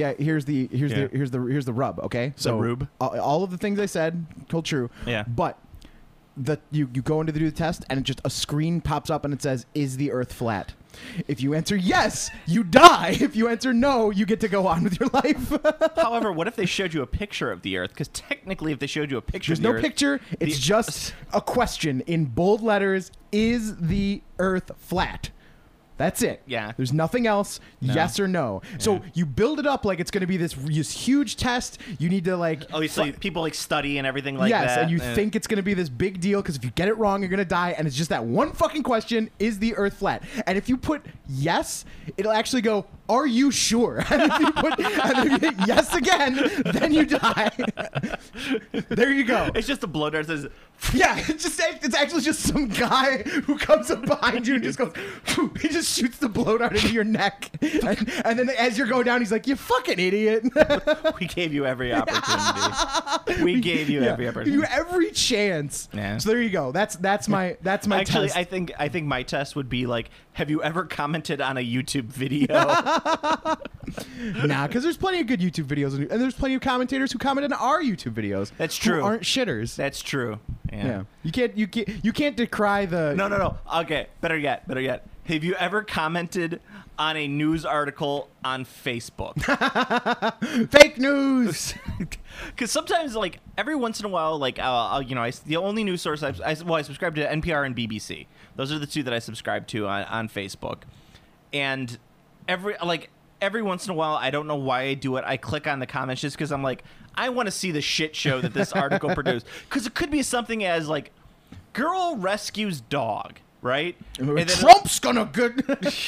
the rub. Okay, so
rube?
all of the things I said hold true.
Yeah,
but you go into the test and just a screen pops up and it says, "Is the Earth flat?" If you answer yes, you die. If you answer no, you get to go on with your life.
However, what if they showed you a picture of the Earth? Because technically, if they showed you a picture
There's
of the
no
Earth...
picture. It's just a question in bold letters. Is the Earth flat? That's it.
Yeah.
There's nothing else.
No.
Yes or no.
Yeah.
So you build it up like it's going to be this huge test. You need to like...
Oh, so people like study and everything like that.
Yes, and you think it's going to be this big deal because if you get it wrong, you're going to die. And it's just that one fucking question, is the Earth flat? And if you put yes, it'll actually go, are you sure? And if you hit yes again, then you die. There you go.
It's just a blow dart that says...
Yeah, it's actually just some guy who comes up behind you and just goes, he just shoots the blow dart into your neck. And then as you're going down, he's like, you fucking idiot.
We gave you every opportunity. We gave you every opportunity.
You every chance.
Yeah.
So there you go. That's my
Actually,
test.
I think my test would be like, have you ever commented on a YouTube video?
Nah, because there's plenty of good YouTube videos, and there's plenty of commentators who comment on our YouTube videos.
That's true.
Who aren't shitters.
That's true. Yeah.
You can't decry the.
No. Okay. Better yet. Have you ever commented on a news article on Facebook?
Fake news.
Because sometimes, like every once in a while, like the only news source I subscribe to NPR and BBC. Those are the two that I subscribe to on Facebook. And every once in a while, I don't know why I do it. I click on the comments just because I'm like, I want to see the shit show that this article produced. Because it could be something as like, girl rescues dog, right? And then
Trump's gonna good.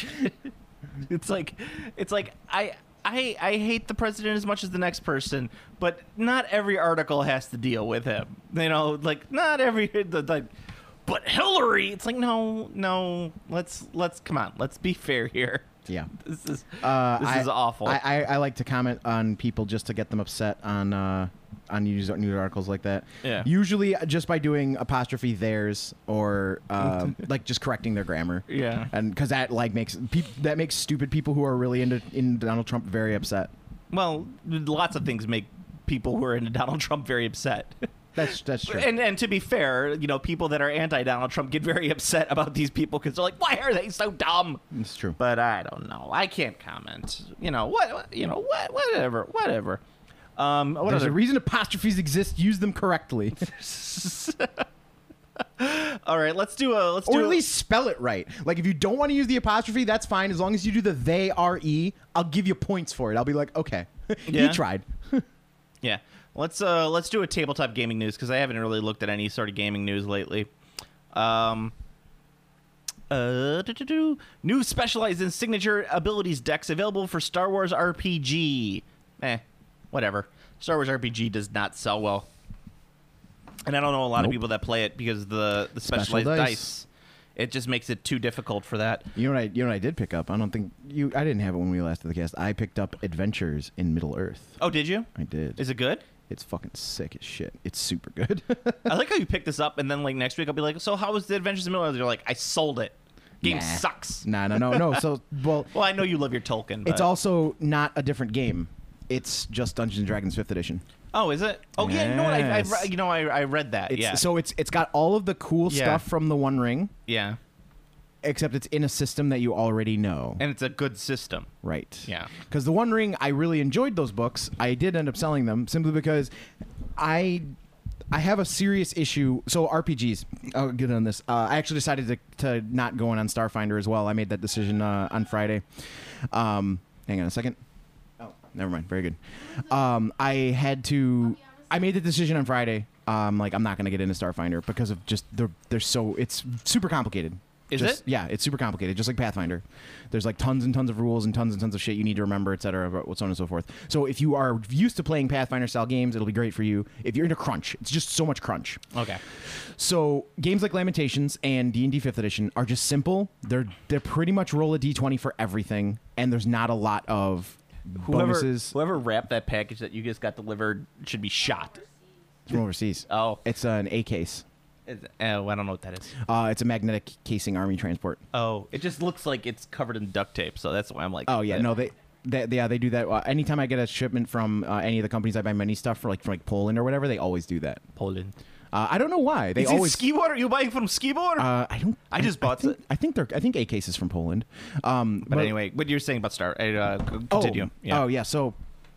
It's like I hate the president as much as the next person, but not every article has to deal with him. Like not every but Hillary. It's like no. Let's come on. Let's be fair here.
Yeah.
This is awful.
I like to comment on people just to get them upset on news articles like that.
Yeah.
Usually just by doing apostrophe theirs or like just correcting their grammar.
Yeah.
And because that like makes stupid people who are really into Donald Trump very upset.
Well, lots of things make people who are into Donald Trump very upset.
That's true.
And to be fair, people that are anti-Donald Trump get very upset about these people because they're like, why are they so dumb?
It's true.
But I don't know. I can't comment. Whatever.
There's a reason apostrophes exist. Use them correctly.
All right, let's do
or at least spell it right. Like if you don't want to use the apostrophe, that's fine. As long as you do the they are e, I'll give you points for it. I'll be like, okay,
Yeah.
you tried.
Yeah. Let's do a tabletop gaming news because I haven't really looked at any sort of gaming news lately. New specialized in signature abilities decks available for Star Wars RPG. whatever. Star Wars RPG does not sell well. And I don't know a lot of
Nope.
people that play it because the specialized dice. It just makes it too difficult for that.
You know what I did pick up? I don't think I didn't have it when we last did the cast. I picked up Adventures in Middle Earth.
Oh, did you?
I did.
Is it good?
It's fucking sick as shit. It's super good.
I like how you pick this up and then like next week I'll be like, so how was the Adventures in Middle Earth? You're like, I sold it. Game
Nah.
sucks.
No. So, well,
Well, I know you love your Tolkien. But...
it's also not a different game. It's just Dungeons and Dragons 5th edition.
Oh, is it? Oh, yeah. You know what?
Yes.
I read that.
It's,
yeah.
So it's got all of the cool
Yeah.
stuff from the One Ring,
yeah.
except it's in a system that you already know.
And it's a good system.
Right.
Yeah.
Because the One Ring, I really enjoyed those books. I did end up selling them simply because I have a serious issue. So RPGs, I'll get on this. I actually decided to not go in on Starfinder as well. I made that decision on Friday. Hang on a second. Oh, never mind. Very good. I made the decision on Friday. Like I'm not going to get into Starfinder because of just it's super complicated.
Is it?
Yeah, it's super complicated, just like Pathfinder. There's like tons and tons of rules and tons of shit you need to remember, et cetera, so on and so forth. So if you are used to playing Pathfinder-style games, it'll be great for you. If you're into crunch, it's just so much crunch.
Okay.
So games like Lamentations and D&D 5th Edition are just simple. They're pretty much roll a d20 for everything, and there's not a lot of bonuses.
Whoever wrapped that package that you just got delivered should be shot.
It's from overseas.
Oh.
It's an A case.
I don't know what that is.
It's a magnetic casing army transport.
Oh, it just looks like it's covered in duct tape, so that's why I'm like.
Oh yeah, no, they do that. Anytime I get a shipment from any of the companies I buy many stuff for, like Poland or whatever, they always do that.
Poland.
I don't know why they
Is
always.
it Skiboard? Are you buying from Skiboard?
I don't.
I just bought
think,
it.
I think A case is from Poland.
but anyway, what you're saying about Star? Continue.
Oh yeah. So,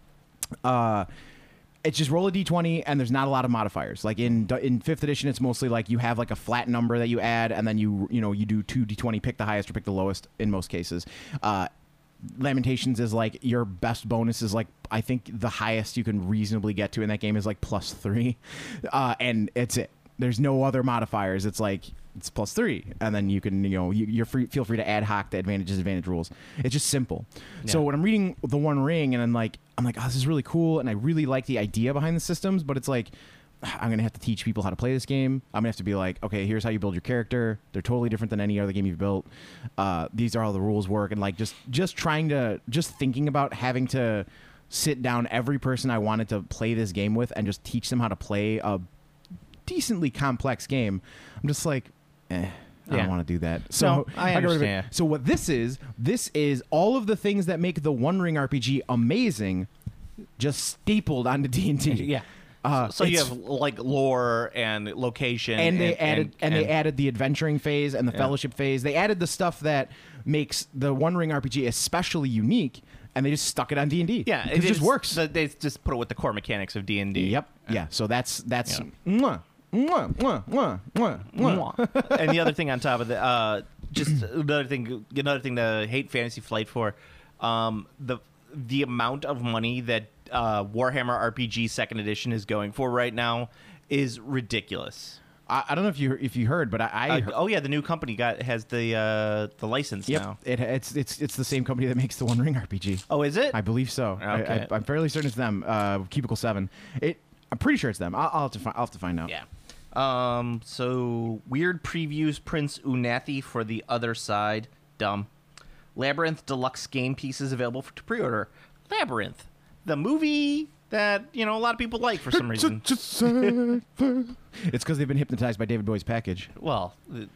it's just roll a d20 and there's not a lot of modifiers. Like in 5th edition, it's mostly like you have like a flat number that you add, and then you do 2 d20, pick the highest or pick the lowest in most cases. Lamentations is like your best bonus is like, I think the highest you can reasonably get to in that game is like +3, and it's it. There's no other modifiers. It's like it's +3, and then you can you're free. Feel free to ad hoc the advantage disadvantage rules. It's just simple.
Yeah.
So when I'm reading the One Ring, and I'm like, oh, this is really cool, and I really like the idea behind the systems, but it's like, I'm gonna have to teach people how to play this game. I'm gonna have to be like, okay, here's how you build your character. They're totally different than any other game you've built. These are how the rules work, and like just thinking about having to sit down every person I wanted to play this game with and just teach them how to play a decently complex game. I'm just like, I don't want to do that. So
No, I
got rid of it.
understand.
So what this is all of the things that make the One Ring RPG amazing, just stapled onto D&D.
Yeah. So you
it's-
have like lore and location,
and they added the adventuring phase and the
Yeah.
fellowship phase. They added the stuff that makes the One Ring RPG especially unique, and they just stuck it on D&D.
Yeah,
it just works.
They just put it with the core mechanics of D&D.
Yep. Yeah. So that's
Yeah.
mwah, mwah, mwah, mwah, mwah, mwah.
And the other thing on top of that, just another thing to hate Fantasy Flight for, the amount of money that Warhammer RPG 2nd Edition is going for right now is ridiculous.
I don't know if you heard, but I heard.
Oh yeah, the new company has the license
Yep.
now.
It's the same company that makes the One Ring RPG.
Oh, is it?
I believe so.
Okay.
I'm fairly certain it's them. Cubicle 7. I'm pretty sure it's them. I'll have to find out.
Yeah. So weird previews Prince Unathi for the other side. Dumb. Labyrinth Deluxe game pieces available to pre-order. Labyrinth, the movie that a lot of people like for some reason.
It's because they've been hypnotized by David Bowie's package.
Well,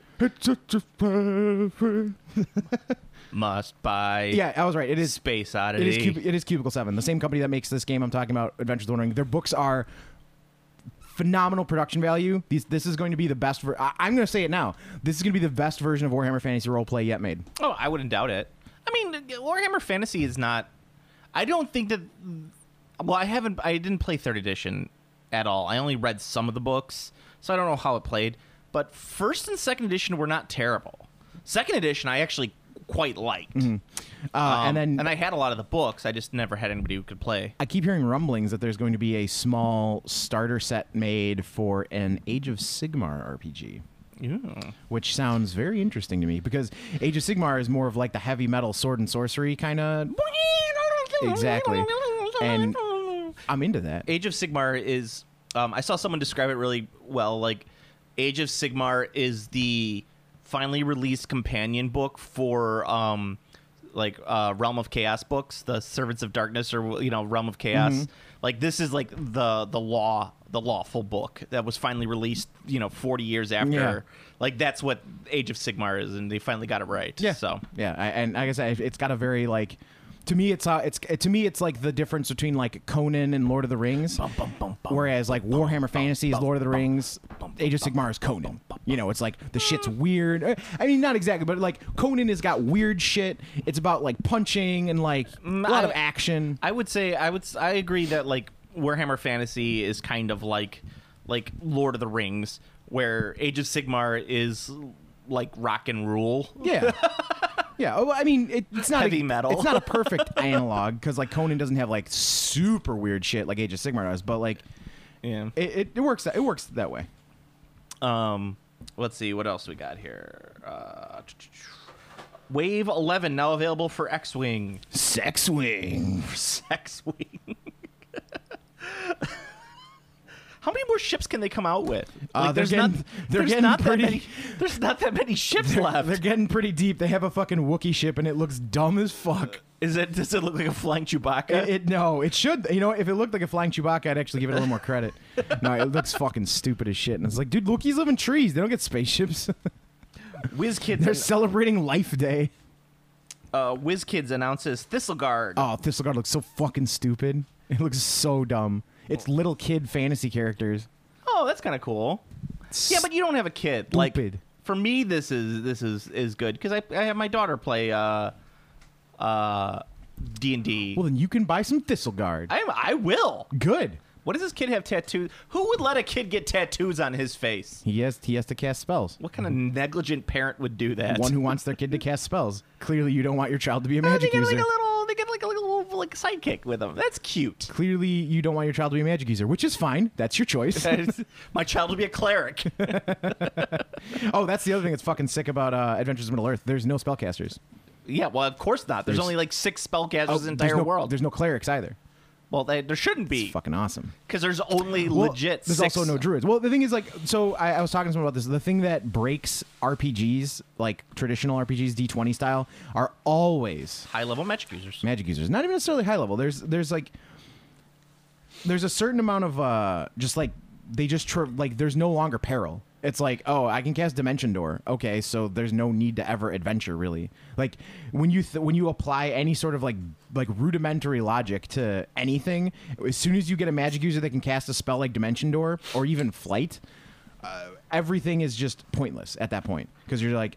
must buy.
Yeah, I was right. It is
Space Oddity.
It is Cubicle 7, the same company that makes this game I'm talking about, Adventures of the One Ring. Their books are phenomenal production value. This is going to be the best. I'm going to say it now. This is going to be the best version of Warhammer Fantasy Roleplay yet made.
Oh, I wouldn't doubt it. I mean, Warhammer Fantasy is not. I don't think that. Well, I didn't play 3rd edition at all. I only read some of the books, so I don't know how it played. But 1st and 2nd edition were not terrible. 2nd edition, I actually quite liked.
Mm-hmm. And
I had a lot of the books. I just never had anybody who could play.
I keep hearing rumblings that there's going to be a small starter set made for an Age of Sigmar RPG.
Yeah.
Which sounds very interesting to me, because Age of Sigmar is more of like the heavy metal sword and sorcery kind of. Exactly. And I'm into that.
Age of Sigmar is. I saw someone describe it really well. Like, Age of Sigmar is the finally released companion book for Realm of Chaos books, the Servants of Darkness, or Realm of Chaos. Like, this is like the lawful book that was finally released 40 years after.
Yeah.
Like, that's what Age of Sigmar is, and they finally got it right.
Yeah.
So
And like I said, it's got a very like. To me, it's like the difference between like Conan and Lord of the Rings, whereas like Warhammer Fantasy is Lord of the Rings, Age of Sigmar is Conan. It's like the shit's weird. I mean, not exactly, but like Conan has got weird shit. It's about like punching and like a lot of action.
I agree that like Warhammer Fantasy is kind of like Lord of the Rings, where Age of Sigmar is like rock and roll.
Yeah. Yeah, well, I mean, it's not
Heavy metal.
It's not a perfect analog because like Conan doesn't have like super weird shit like Age of Sigmar does, but like,
yeah,
it works. It works that way.
Let's see what else we got here. Wave 11 now available for X-Wing.
Sex Wing.
X-Wing. How many more ships can they come out with?
There's not
that many ships left.
They're getting pretty deep. They have a fucking Wookiee ship, and it looks dumb as fuck.
Does it look like a flying Chewbacca?
No, it should. If it looked like a flying Chewbacca, I'd actually give it a little more credit. No, it looks fucking stupid as shit. And it's like, dude, Wookiees live in trees. They don't get spaceships.
WizKids.
They're celebrating Life Day.
WizKids announces Thistleguard.
Oh, Thistleguard looks so fucking stupid. It looks so dumb. It's little kid fantasy characters.
Oh, that's kind of cool. Yeah, but you don't have a kid.
Stupid.
Like, for me, this is good because I have my daughter play D&D.
Well, then you can buy some Thistleguard.
I will.
Good.
What does this kid have tattoos? Who would let a kid get tattoos on his face?
He has to cast spells.
What kind of negligent parent would do that?
One who wants their kid to cast spells. Clearly, you don't want your child to be a magic user.
They get like a little sidekick with them. That's cute.
Clearly, you don't want your child to be a magic user, which is fine. That's your choice.
My child will be a cleric.
Oh, that's the other thing that's fucking sick about Adventures of Middle-earth. There's no spellcasters.
Yeah, well, of course not. There's only like 6 spellcasters in the entire world.
There's no clerics either.
Well, there shouldn't be.
It's fucking awesome.
Because there's only legit
There's
6.
also no druids. Well, the thing is, like, so I was talking to someone about this. The thing that breaks RPGs, like traditional RPGs, D20 style, are always
high-level magic users.
Magic users. Not even necessarily high level. There's a certain amount of just like there's no longer peril. It's like, oh, I can cast Dimension Door. Okay, so there's no need to ever adventure, really. Like when you apply any sort of like rudimentary logic to anything, as soon as you get a magic user that can cast a spell like Dimension Door or even Flight, everything is just pointless at that point because you're like,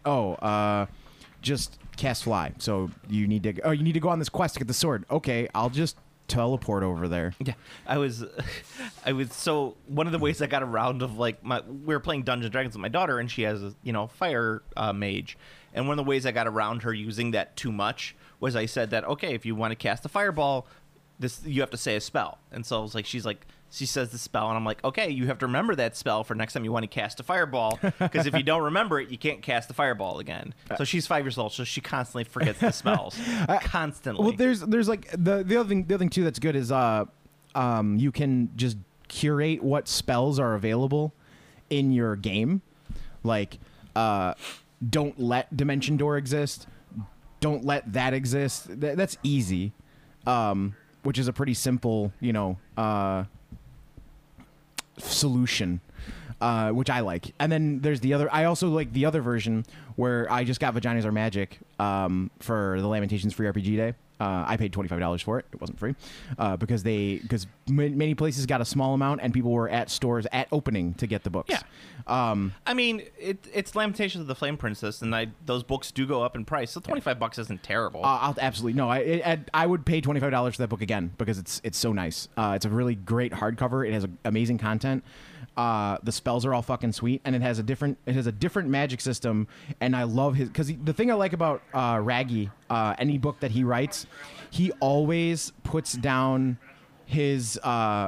just cast Fly. So you need to go on this quest to get the sword. Okay, I'll just teleport over there.
Yeah, I was so one of the ways I got around of like we were playing Dungeons and Dragons with my daughter, and she has a fire mage, and one of the ways I got around her using that too much was I said that, okay, if you want to cast a fireball, you have to say a spell. And so I was like, she says the spell, and I'm like, okay, you have to remember that spell for next time you want to cast a fireball, because if you don't remember it, you can't cast the fireball again. So she's 5 years old, so she constantly forgets the spells. Constantly.
Well, there's like the other thing too that's good is you can just curate what spells are available in your game. Like don't let Dimension Door exist. Don't let that exist. That's easy. Which is a pretty simple, solution, which I like. And then there's I also like the other version where I just got Vaginas Are Magic for the Lamentations Free RPG Day. I paid $25 for it. It wasn't free because many places got a small amount and people were at stores at opening to get the books.
Yeah. I mean, it's Lamentations of the Flame Princess, and those books do go up in price, so $25 isn't terrible.
I'll absolutely no. I would pay $25 for that book again because it's so nice. It's a really great hardcover. It has amazing content. The spells are all fucking sweet, and it has a different magic system. And I love because the thing I like about Raggy, any book that he writes, he always puts down his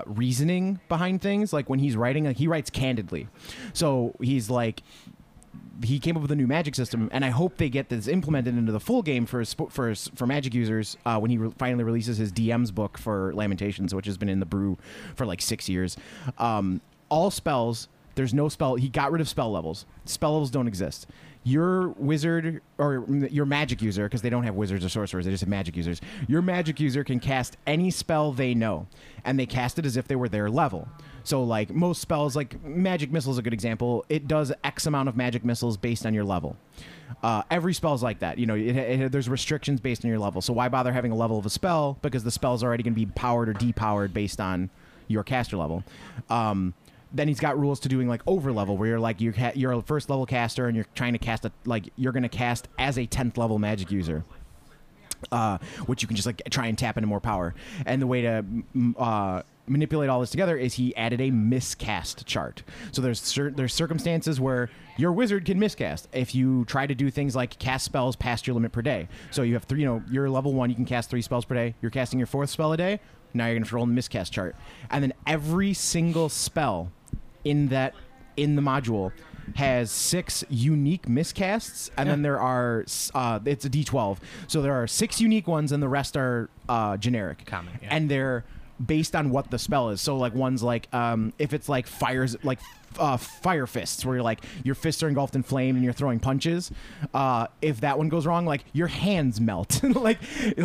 reasoning behind things. Like when he's writing, like he writes candidly. So he's like, he came up with a new magic system, and I hope they get this implemented into the full game for Magic users when he finally releases his DM's book for Lamentations, which has been in the brew for like 6 years. All spells, there's no spell. He got rid of spell levels. Spell levels don't exist. Your wizard or your magic user, because they don't have wizards or sorcerers, they just have magic users. Your magic user can cast any spell they know, and they cast it as if they were their level. So, like, most spells, like Magic Missile is a good example. It does X amount of magic missiles based on your level. Every spell is like that. You know, there's restrictions based on your level. So why bother having a level of a spell? Because the spell's already going to be powered or depowered based on your caster level. Then he's got rules to doing like over level, where you're like you're a first level caster and you're trying to cast you're going to cast as a 10th level magic user, which you can just like try and tap into more power. And the way to manipulate all this together is he added a miscast chart. So there's circumstances where your wizard can miscast if you try to do things like cast spells past your limit per day. So you have three, you're level 1, you can cast 3 spells per day. You're casting your 4th spell a day. Now you're going to roll in the miscast chart, and then every single spell in the module has 6 unique miscasts, and then there are it's a D12, so there are 6 unique ones, and the rest are generic,
common, yeah.
And they're based on what the spell is. So like one's like if it's like fires, like fire fists, where you're like your fists are engulfed in flame and you're throwing punches. If that one goes wrong, like your hands melt, like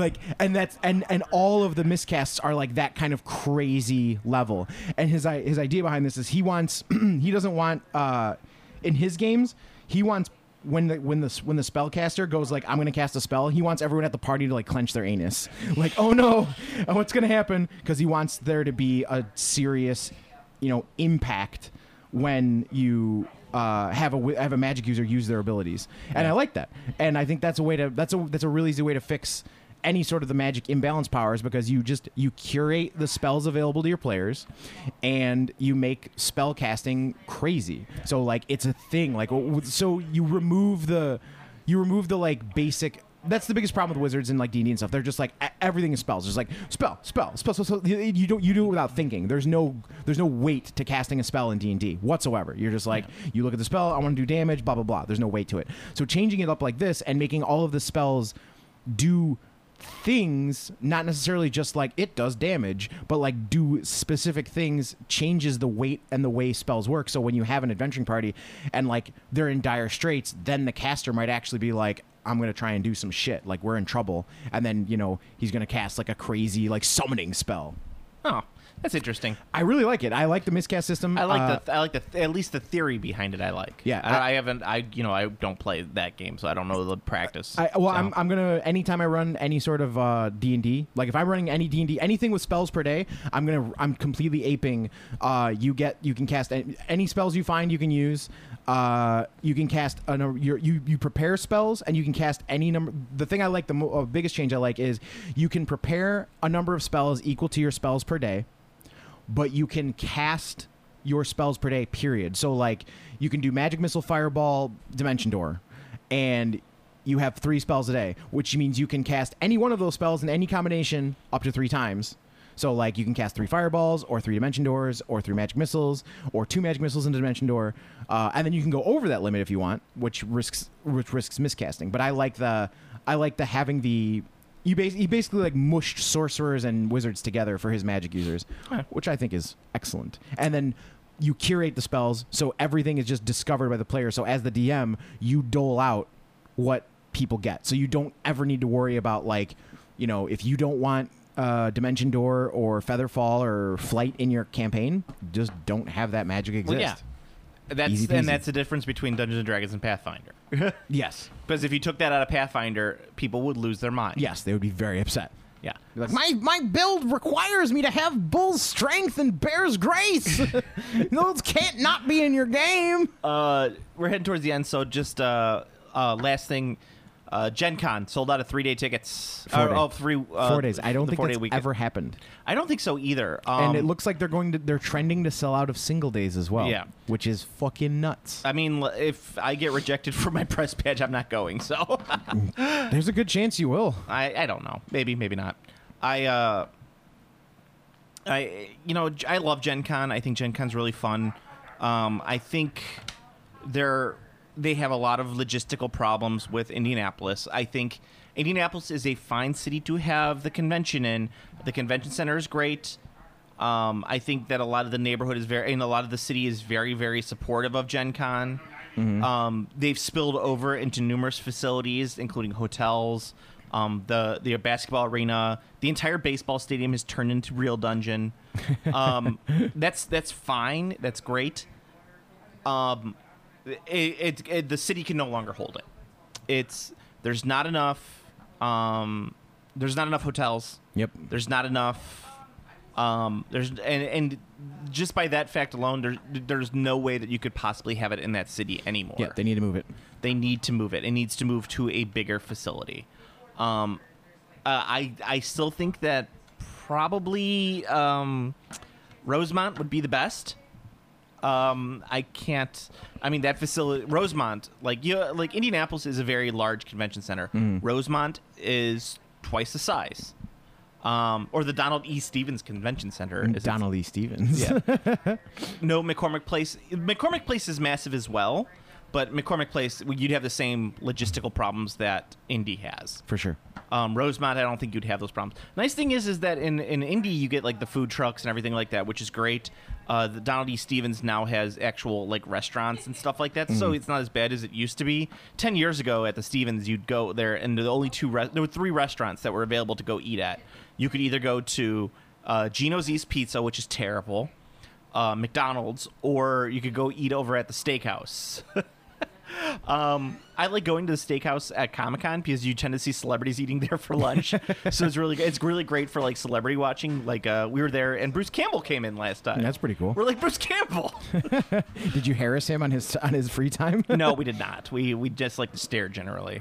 and all of the miscasts are like that kind of crazy level. And his idea behind this is he doesn't want in his games, he wants when the spellcaster goes like, I'm going to cast a spell, he wants everyone at the party to like clench their anus, like, oh no, what's going to happen? Because he wants there to be a serious, impact when you have a magic user use their abilities. And I like that, and I think that's a really easy way to fix any sort of the magic imbalance powers, because you curate the spells available to your players and you make spell casting crazy. So like it's a thing, like, so you remove the like basic. That's the biggest problem with wizards and like D&D and stuff. They're just like everything is spells. Just like spell. You do it without thinking. There's no weight to casting a spell in D&D whatsoever. You're just like, you look at the spell, I want to do damage, blah blah blah. There's no weight to it. So changing it up like this and making all of the spells do things, not necessarily just like it does damage, but like do specific things, changes the weight and the way spells work. So when you have an adventuring party and like they're in dire straits, then the caster might actually be like, I'm going to try and do some shit, like we're in trouble, and then he's going to cast like a crazy like summoning spell.
Oh, that's interesting.
I really like it. I like the miscast system.
I like at least the theory behind it. I like.
Yeah,
I don't play that game, so I don't know the practice.
I'm gonna, anytime I run any sort of D&D, like if I'm running any D&D, anything with spells per day, I'm completely aping. You can cast any spells you find you can use. You can cast you prepare spells, and you can cast any number. The thing I like, the biggest change I like, is you can prepare a number of spells equal to your spells per day, but you can cast your spells per day, period. So like you can do Magic Missile, Fireball, Dimension Door, and you have 3 spells a day, which means you can cast any one of those spells in any combination up to 3 times. So like you can cast 3 Fireballs, or 3 Dimension Doors, or 3 Magic Missiles, or 2 Magic Missiles into Dimension Door, and then you can go over that limit if you want, which risks miscasting. But I like the having the he basically like mushed sorcerers and wizards together for his magic users, which I think is excellent. And then you curate the spells, so everything is just discovered by the player. So as the DM, you dole out what people get, so you don't ever need to worry about like, if you don't want Dimension Door or Featherfall or Flight in your campaign, just don't have that magic exist.
Well, yeah. That's the difference between Dungeons and Dragons and Pathfinder.
Yes.
Because if you took that out of Pathfinder, people would lose their mind.
Yes, they would be very upset.
Yeah.
Like, my build requires me to have Bull's Strength and Bear's Grace. Those can't not be in your game.
We're heading towards the end, so just last thing. Gen Con sold out of 3-day tickets.
4 days. I don't think that's ever happened.
I don't think so either.
And it looks like they're trending to sell out of single days as well.
Yeah,
which is fucking nuts.
I mean, if I get rejected for my press badge, I'm not going. So
there's a good chance you will.
I don't know. Maybe not. I love Gen Con. I think Gen Con's really fun. I think they have a lot of logistical problems with Indianapolis. I think Indianapolis is a fine city to have the convention in. The convention center is great. I think that a lot of the neighborhood is and a lot of the city is very, very supportive of Gen Con. They've spilled over into numerous facilities, including hotels, the basketball arena. The entire baseball stadium has turned into Real Dungeon. That's fine. That's great. The city can no longer hold it. There's not enough. There's not enough hotels.
Yep.
There's not enough. And just by that fact alone, there's no way that you could possibly have it in that city anymore.
Yeah, they need to move it.
They need to move it. It needs to move to a bigger facility. I still think that probably Rosemont would be the best. That facility, Rosemont, like Indianapolis is a very large convention center. Rosemont is twice the size. Or the Donald E. Stevens Convention Center.
Donald E. Stevens.
Yeah. No, McCormick Place. McCormick Place is massive as well, but McCormick Place, you'd have the same logistical problems that Indy has.
For sure.
Rosemont, I don't think you'd have those problems. Nice thing is that in Indy, you get like the food trucks and everything like that, which is great. The Donald E. Stevens now has actual like restaurants and stuff like that, so it's not as bad as it used to be. 10 years ago at the Stevens, you'd go there, and there were 3 restaurants that were available to go eat at. You could either go to Gino's East Pizza, which is terrible, McDonald's, or you could go eat over at the steakhouse. I like going to the steakhouse at Comic-Con because you tend to see celebrities eating there for lunch. So it's really great for like celebrity watching. Like we were there and Bruce Campbell came in last time.
That's pretty cool.
We're like, Bruce Campbell.
Did you harass him on his free time?
No, we did not. We just like to stare generally.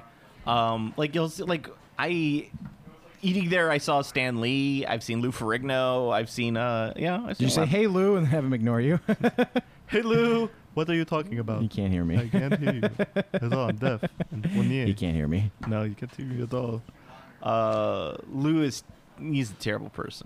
Eating there, I saw Stan Lee. I've seen Lou Ferrigno. I've seen
Did you say "Hey Lou" and have him ignore you?
Hey Lou, what are you talking about?
He can't hear me.
I can't hear you. I'm deaf. One ear.
He can't hear me.
No, you can't hear me at all. Lou he's a terrible person.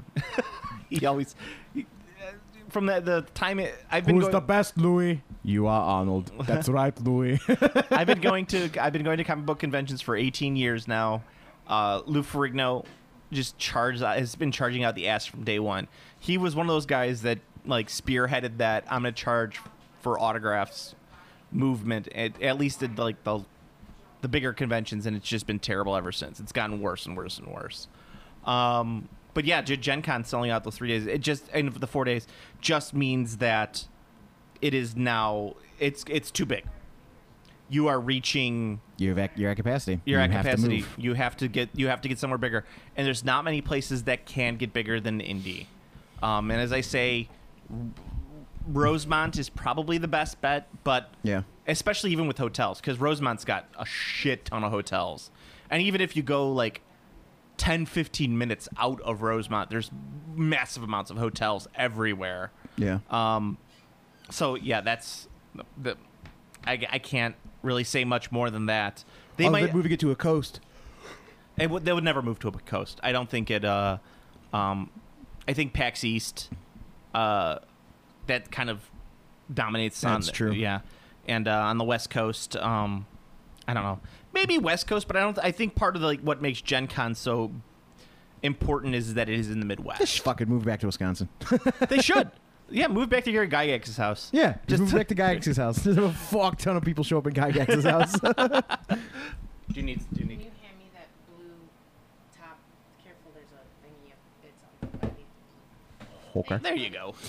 From the time I've been.
Who's the best, Louis? You are Arnold. That's right, Louis.
I've been going to comic book conventions for 18 years now. Lou Ferrigno has been charging out the ass from day one. He was one of those guys that like spearheaded that I'm going to charge for autographs movement at least at like the bigger conventions, and it's just been terrible ever since. It's gotten worse and worse and worse. But yeah, Gen Con selling out those 3 days, and the 4 days just means that it is now it's too big. You are reaching.
You're at capacity.
You're at capacity. You have to get somewhere bigger, and there's not many places that can get bigger than Indy. And as I say, Rosemont is probably the best bet, but
yeah,
especially even with hotels, because Rosemont's got a shit ton of hotels, and even if you go like 10-15 minutes out of Rosemont, there's massive amounts of hotels everywhere.
Yeah.
So yeah, that's the. I can't really say much more than that.
They're moving it to a coast.
They would never move to a coast. I don't think it. I think PAX East, that kind of dominates.
That's true.
Yeah, and on the West Coast, I don't know. Maybe West Coast, but I think part of what makes Gen Con so important is that it is in the Midwest.
They should fucking move back to Wisconsin.
They should. Yeah, move back to Gary Gygax's house.
Yeah, just move back to Gygax's house. There's a fuck ton of people show up in Gygax's house.
Do you need?
Can you hand me that blue top? Careful, there's a thingy. It's on the
Okay.
There you go.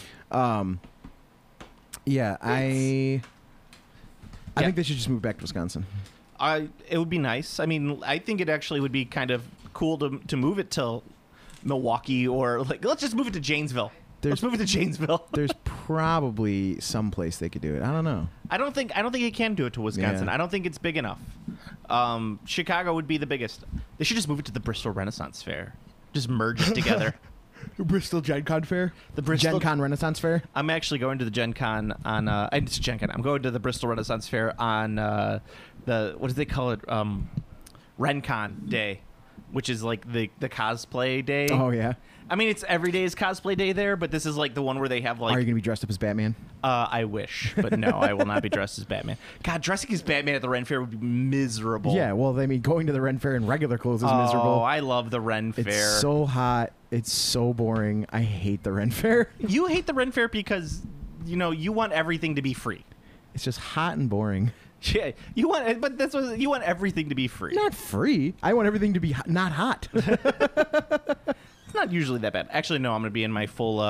Yeah, I think they should just move back to Wisconsin.
It would be nice. I mean, I think it actually would be kind of cool to move it to Milwaukee, or like let's just move it to Janesville. Let's move it to Janesville.
There's probably some place they could do it. I don't know.
I don't think they can do it to Wisconsin.
Yeah.
I don't think it's big enough. Chicago would be the biggest. They should just move it to the Bristol Renaissance Fair. Just merge it together.
Bristol Gen Con Fair?
The Bristol
Gen Con Renaissance Fair?
I'm actually going to the Gen Con on it's Gen Con. I'm going to the Bristol Renaissance Fair on the what do they call it? RenCon Day. which is like the cosplay day.
Oh yeah.
I mean, it's every day is cosplay day there, but this is like the one where they have like.
Are you gonna be dressed up as Batman?
I wish, but no, I will not be dressed as Batman. God, dressing as Batman at the Ren Fair would be miserable.
Yeah. Well, I mean, going to the Ren Fair in regular clothes is
Oh,
miserable.
I love the Ren Fair.
It's so hot. It's so boring. I hate the Ren Fair.
You hate the Ren Fair because you want everything to be free.
It's just hot and boring.
Yeah, you want, but that's what you want everything to be free.
Not free. I want everything to be not hot.
It's not usually that bad. Actually, no. I'm gonna be in my full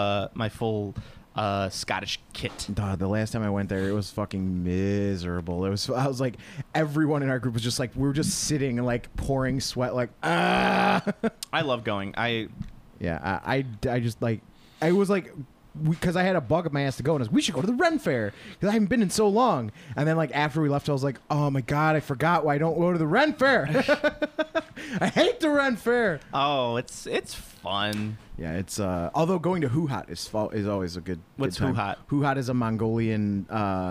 Scottish kit.
The last time I went there, it was fucking miserable. I was like, everyone in our group was just like, we were just sitting and like pouring sweat, like ah.
I love going.
Yeah, I just like, I was like, because I had a bug up my ass to go, and I was, we should go to the Ren Fair because I haven't been in so long. And then like after we left, I was like, oh my god, I forgot why I don't go to the Ren Fair. I hate the Ren Fair.
Oh, it's fun.
Yeah, it's although going to Hoo Hot is always a good.
What's
good time.
Hoo Hot?
Hoo Hot is a Mongolian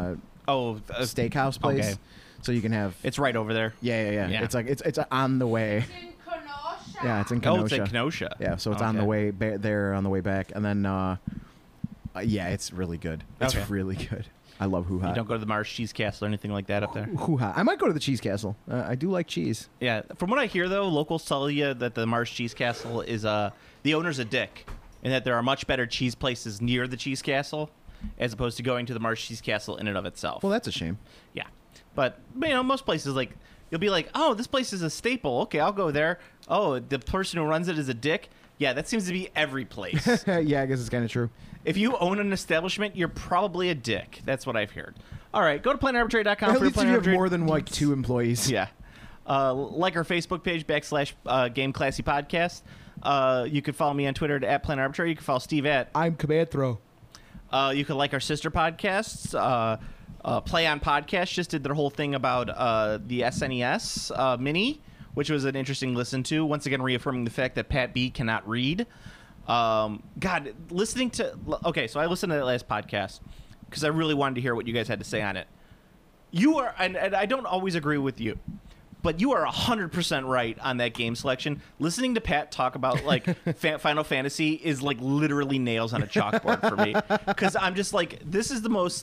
steakhouse place,
okay.
so you can have.
It's right over there.
Yeah.
Yeah.
It's like it's on the way.
It's in Kenosha.
Yeah, it's in Kenosha.
Oh, it's in Kenosha.
Yeah, so it's on the way there on the way back, and then yeah, it's really good. It's
Okay.
really good. I love Hoo
You
Hot.
don't go to the Mars Cheese Castle or anything like that up there.
Hoo Hot. I might go to the Cheese Castle. I do like cheese.
Yeah, from what I hear though, locals tell you that the Mars Cheese Castle is the owner's a dick, and that there are much better cheese places near the Cheese Castle, as opposed to going to the Mars Cheese Castle in and of itself.
Well, that's a shame.
Yeah, but most places like you'll be like, oh, this place is a staple. Okay, I'll go there. Oh, the person who runs it is a dick. Yeah, that seems to be every place.
Yeah, I guess it's kind of true.
If you own an establishment, you're probably a dick. That's what I've heard. All right, go to planarbitrary.com
At
for your
least if you have
Planet
more
Arbitrary-
than like 2 employees.
Yeah. Like our Facebook page, / Game Classy Podcast. You can follow me on Twitter at Planet Arbitrary. You can follow Steve at.
I'm Command Throw.
You can like our sister podcasts. Play On Podcast just did their whole thing about the SNES Mini, which was an interesting listen to. Once again, reaffirming the fact that Pat B cannot read. God, listening to... Okay, so I listened to that last podcast because I really wanted to hear what you guys had to say on it. You are... And I don't always agree with you, but you are 100% right on that game selection. Listening to Pat talk about, like, Final Fantasy is, like, literally nails on a chalkboard for me. Because I'm just like, this is the most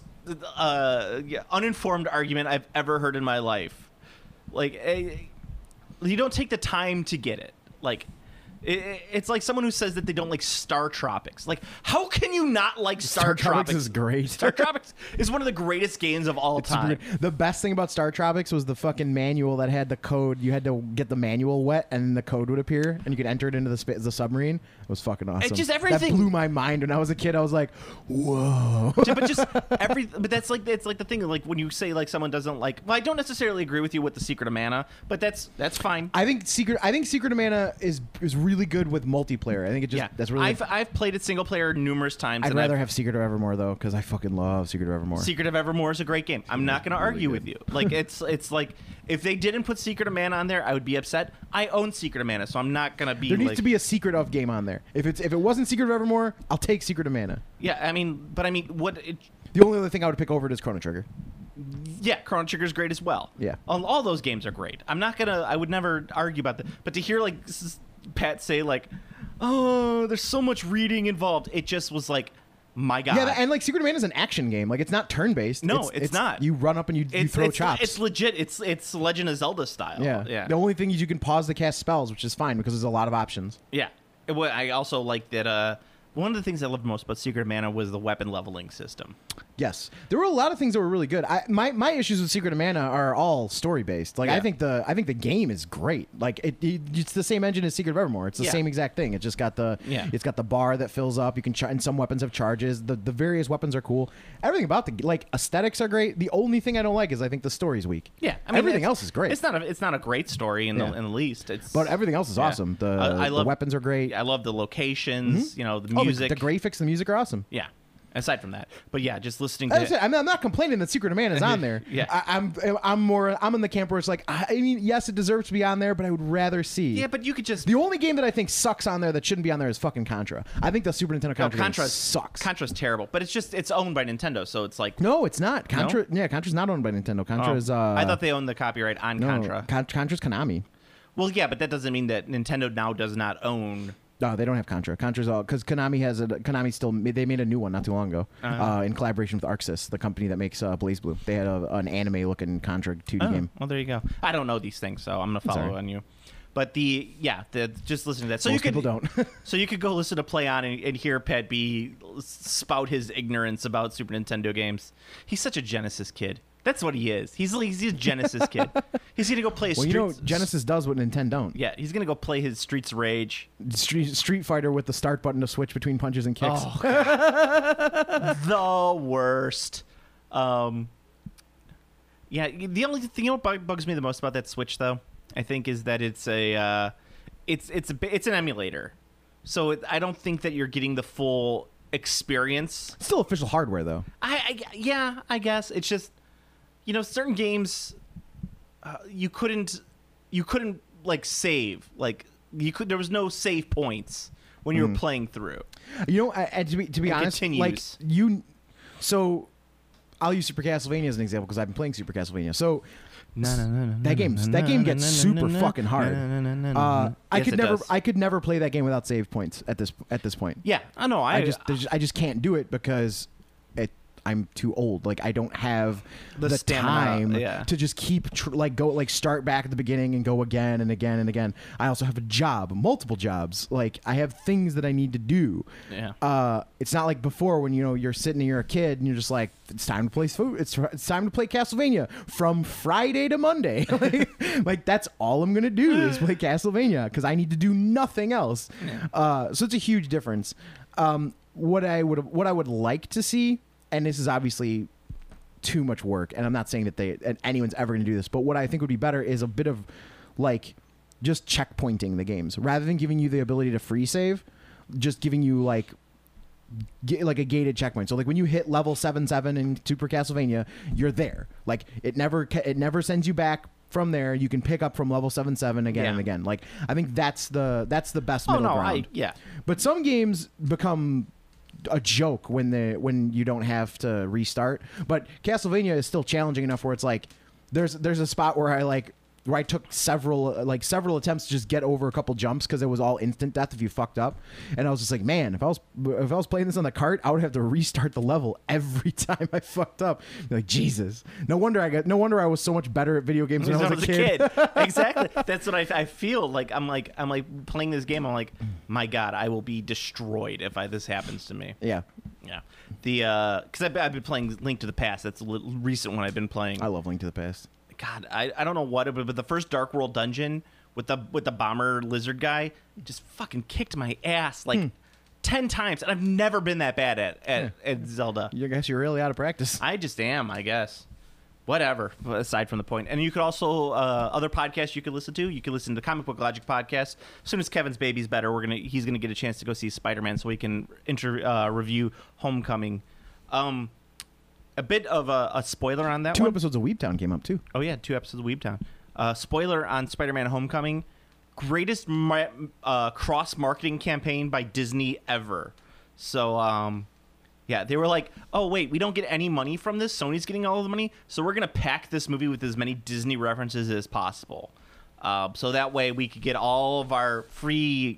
uninformed argument I've ever heard in my life. Like, you don't take the time to get it. Like... It's like someone who says that they don't like Star Tropics. Like, how can you not like Star Tropics?
Tropics is great.
Star Tropics is one of the greatest games of all time.
The best thing about Star Tropics was the fucking manual that had the code. You had to get the manual wet, and the code would appear, and you could enter it into the submarine. It was fucking awesome.
just everything-
That blew my mind when I was a kid. I was like, whoa.
But that's like it's like the thing like when you say like someone doesn't like. Well, I don't necessarily agree with you with the Secret of Mana, but that's fine.
I think Secret of Mana is really good with multiplayer. I think it just that's really.
I've played it single player numerous times.
I'd
and
rather have Secret of Evermore though, because I fucking love Secret of Evermore.
Secret of Evermore is a great game. I'm not going to argue with you. Like it's like if they didn't put Secret of Mana on there, I would be upset. I own Secret of Mana, so I'm not going to be.
There needs to be a Secret of game on there. If it wasn't Secret of Evermore, I'll take Secret of Mana.
Yeah, I mean, what?
The only other thing I would pick over it is Chrono Trigger.
Yeah, Chrono Trigger's great as well.
Yeah.
All those games are great. I would never argue about that. But to hear like Pat say like, oh, there's so much reading involved, it just was like, my God.
Yeah, and like Secret of Mana is an action game. Like it's not turn-based.
No, it's not.
You run up and you throw chops.
It's legit. It's Legend of Zelda style.
Yeah. The only thing is you can pause to cast spells, which is fine because there's a lot of options.
Yeah. I also like that one of the things I loved most about Secret of Mana was the weapon leveling system.
Yes, there were a lot of things that were really good. My issues with Secret of Mana are all story based. Like
Yeah.
I think the game is great. Like it's the same engine as Secret of Evermore. It's the
Yeah.
same exact thing. It just got it's got the bar that fills up. You can and some weapons have charges. The various weapons are cool. Everything about the aesthetics are great. The only thing I don't like is I think the story's weak.
Yeah, I mean,
everything else is great.
It's not a great story in the least.
But everything else is
Yeah.
awesome.
I
The
love-
weapons are great.
I love the locations. The
Oh,
music.
the graphics, the music are awesome.
Yeah. Aside from that, but yeah, just listening
As I
to
said, I'm not complaining that Secret of Mana is on there.
Yeah.
I'm in the camp where it's like, I mean, yes, it deserves to be on there, but I would rather see.
yeah, but you could just
The only game that I think sucks on there that shouldn't be on there is fucking Contra. I think the Super Nintendo Contra game sucks.
Contra's terrible, but it's owned by Nintendo, so it's like
No, it's not. Contra. Yeah, Contra's not owned by Nintendo. Contra is.
I thought they owned the copyright on
no,
Contra.
Contra's Konami.
Well, yeah, but that doesn't mean that Nintendo now does not own.
No, they don't have Contra. Contra's all because Konami has a Konami still. They made a new one not too long ago in collaboration with Arxis, the company that makes BlazBlue. They had an anime looking Contra 2D game.
Well, there you go. I don't know these things, so I'm gonna follow
Sorry.
on you. But just listen to that. So
Most
you could,
people don't.
So you could go listen to Play On and hear Pat B spout his ignorance about Super Nintendo games. He's such a Genesis kid. That's what he is. He's a Genesis kid. He's gonna go play a
Well, you know, Genesis does what Nintendo don't.
Yeah, he's gonna go play his Streets of Rage.
Street Fighter with the start button to switch between punches and kicks.
Oh, the worst. Yeah, the only thing what bugs me the most about that Switch, though, I think, is that it's an emulator. So I don't think that you're getting the full experience.
Still official hardware though.
I guess it's just, certain games you couldn't like save, like there was no save points when you were playing through.
To be honest,
continues.
So I'll use Super Castlevania as an example because I've been playing Super Castlevania. So that game gets super fucking hard. I could never play that game without save points at this point.
Yeah, I know.
I just can't do it because I'm too old. Like I don't have the
stamina,
time to just keep start back at the beginning and go again and again and again. I also have a job, multiple jobs. Like I have things that I need to do.
Yeah.
It's not like before when you're sitting and you're a kid and you're just like, it's time to play food. It's time to play Castlevania from Friday to Monday. like that's all I'm gonna do is play Castlevania because I need to do nothing else.
Yeah.
So it's a huge difference. What I would like to see. And this is obviously too much work, and I'm not saying that anyone's ever going to do this, but what I think would be better is a bit of like just checkpointing the games rather than giving you the ability to free save, just giving you like a gated checkpoint. So like when you hit level 7 in Super Castlevania, you're there. Like it never sends you back from there. You can pick up from level 7 again and again. Like I think that's the best middle ground. But some games become a joke when you don't have to restart, but Castlevania is still challenging enough where it's like there's a spot where I took several attempts to just get over a couple jumps because it was all instant death if you fucked up, and I was just like, man, if I was playing this on the cart, I would have to restart the level every time I fucked up. Like Jesus, no wonder I was so much better at video games when I was a kid.
Exactly. That's what I feel like. I'm like playing this game. I'm like, my God, I will be destroyed if this happens to me.
Yeah.
Because I've been playing Link to the Past. That's a recent one I've been playing.
I love Link to the Past.
God, I don't know what, but the first Dark World dungeon with the bomber lizard guy just fucking kicked my ass like 10 times, and I've never been that bad at Zelda.
I guess you're really out of practice.
I just am, I guess. Whatever. Aside from the point, and you could also other podcasts you could listen to. You could listen to the Comic Book Logic podcast. As soon as Kevin's baby's better, he's gonna get a chance to go see Spider-Man, so we can review Homecoming. A bit of a spoiler on that
2
one.
episodes of Weebtown came up too.
Oh yeah, 2 episodes of Weebtown. Spoiler on Spider-Man Homecoming. Greatest cross-marketing campaign by Disney ever. So, they were like, oh wait, we don't get any money from this. Sony's getting all of the money. So we're going to pack this movie with as many Disney references as possible. So that way we could get all of our free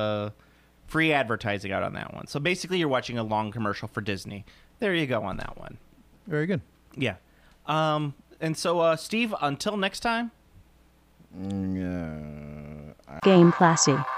advertising out on that one. So basically you're watching a long commercial for Disney. There you go on that one.
Very good.
Yeah. And so, Steve, until next time.
Game Classy.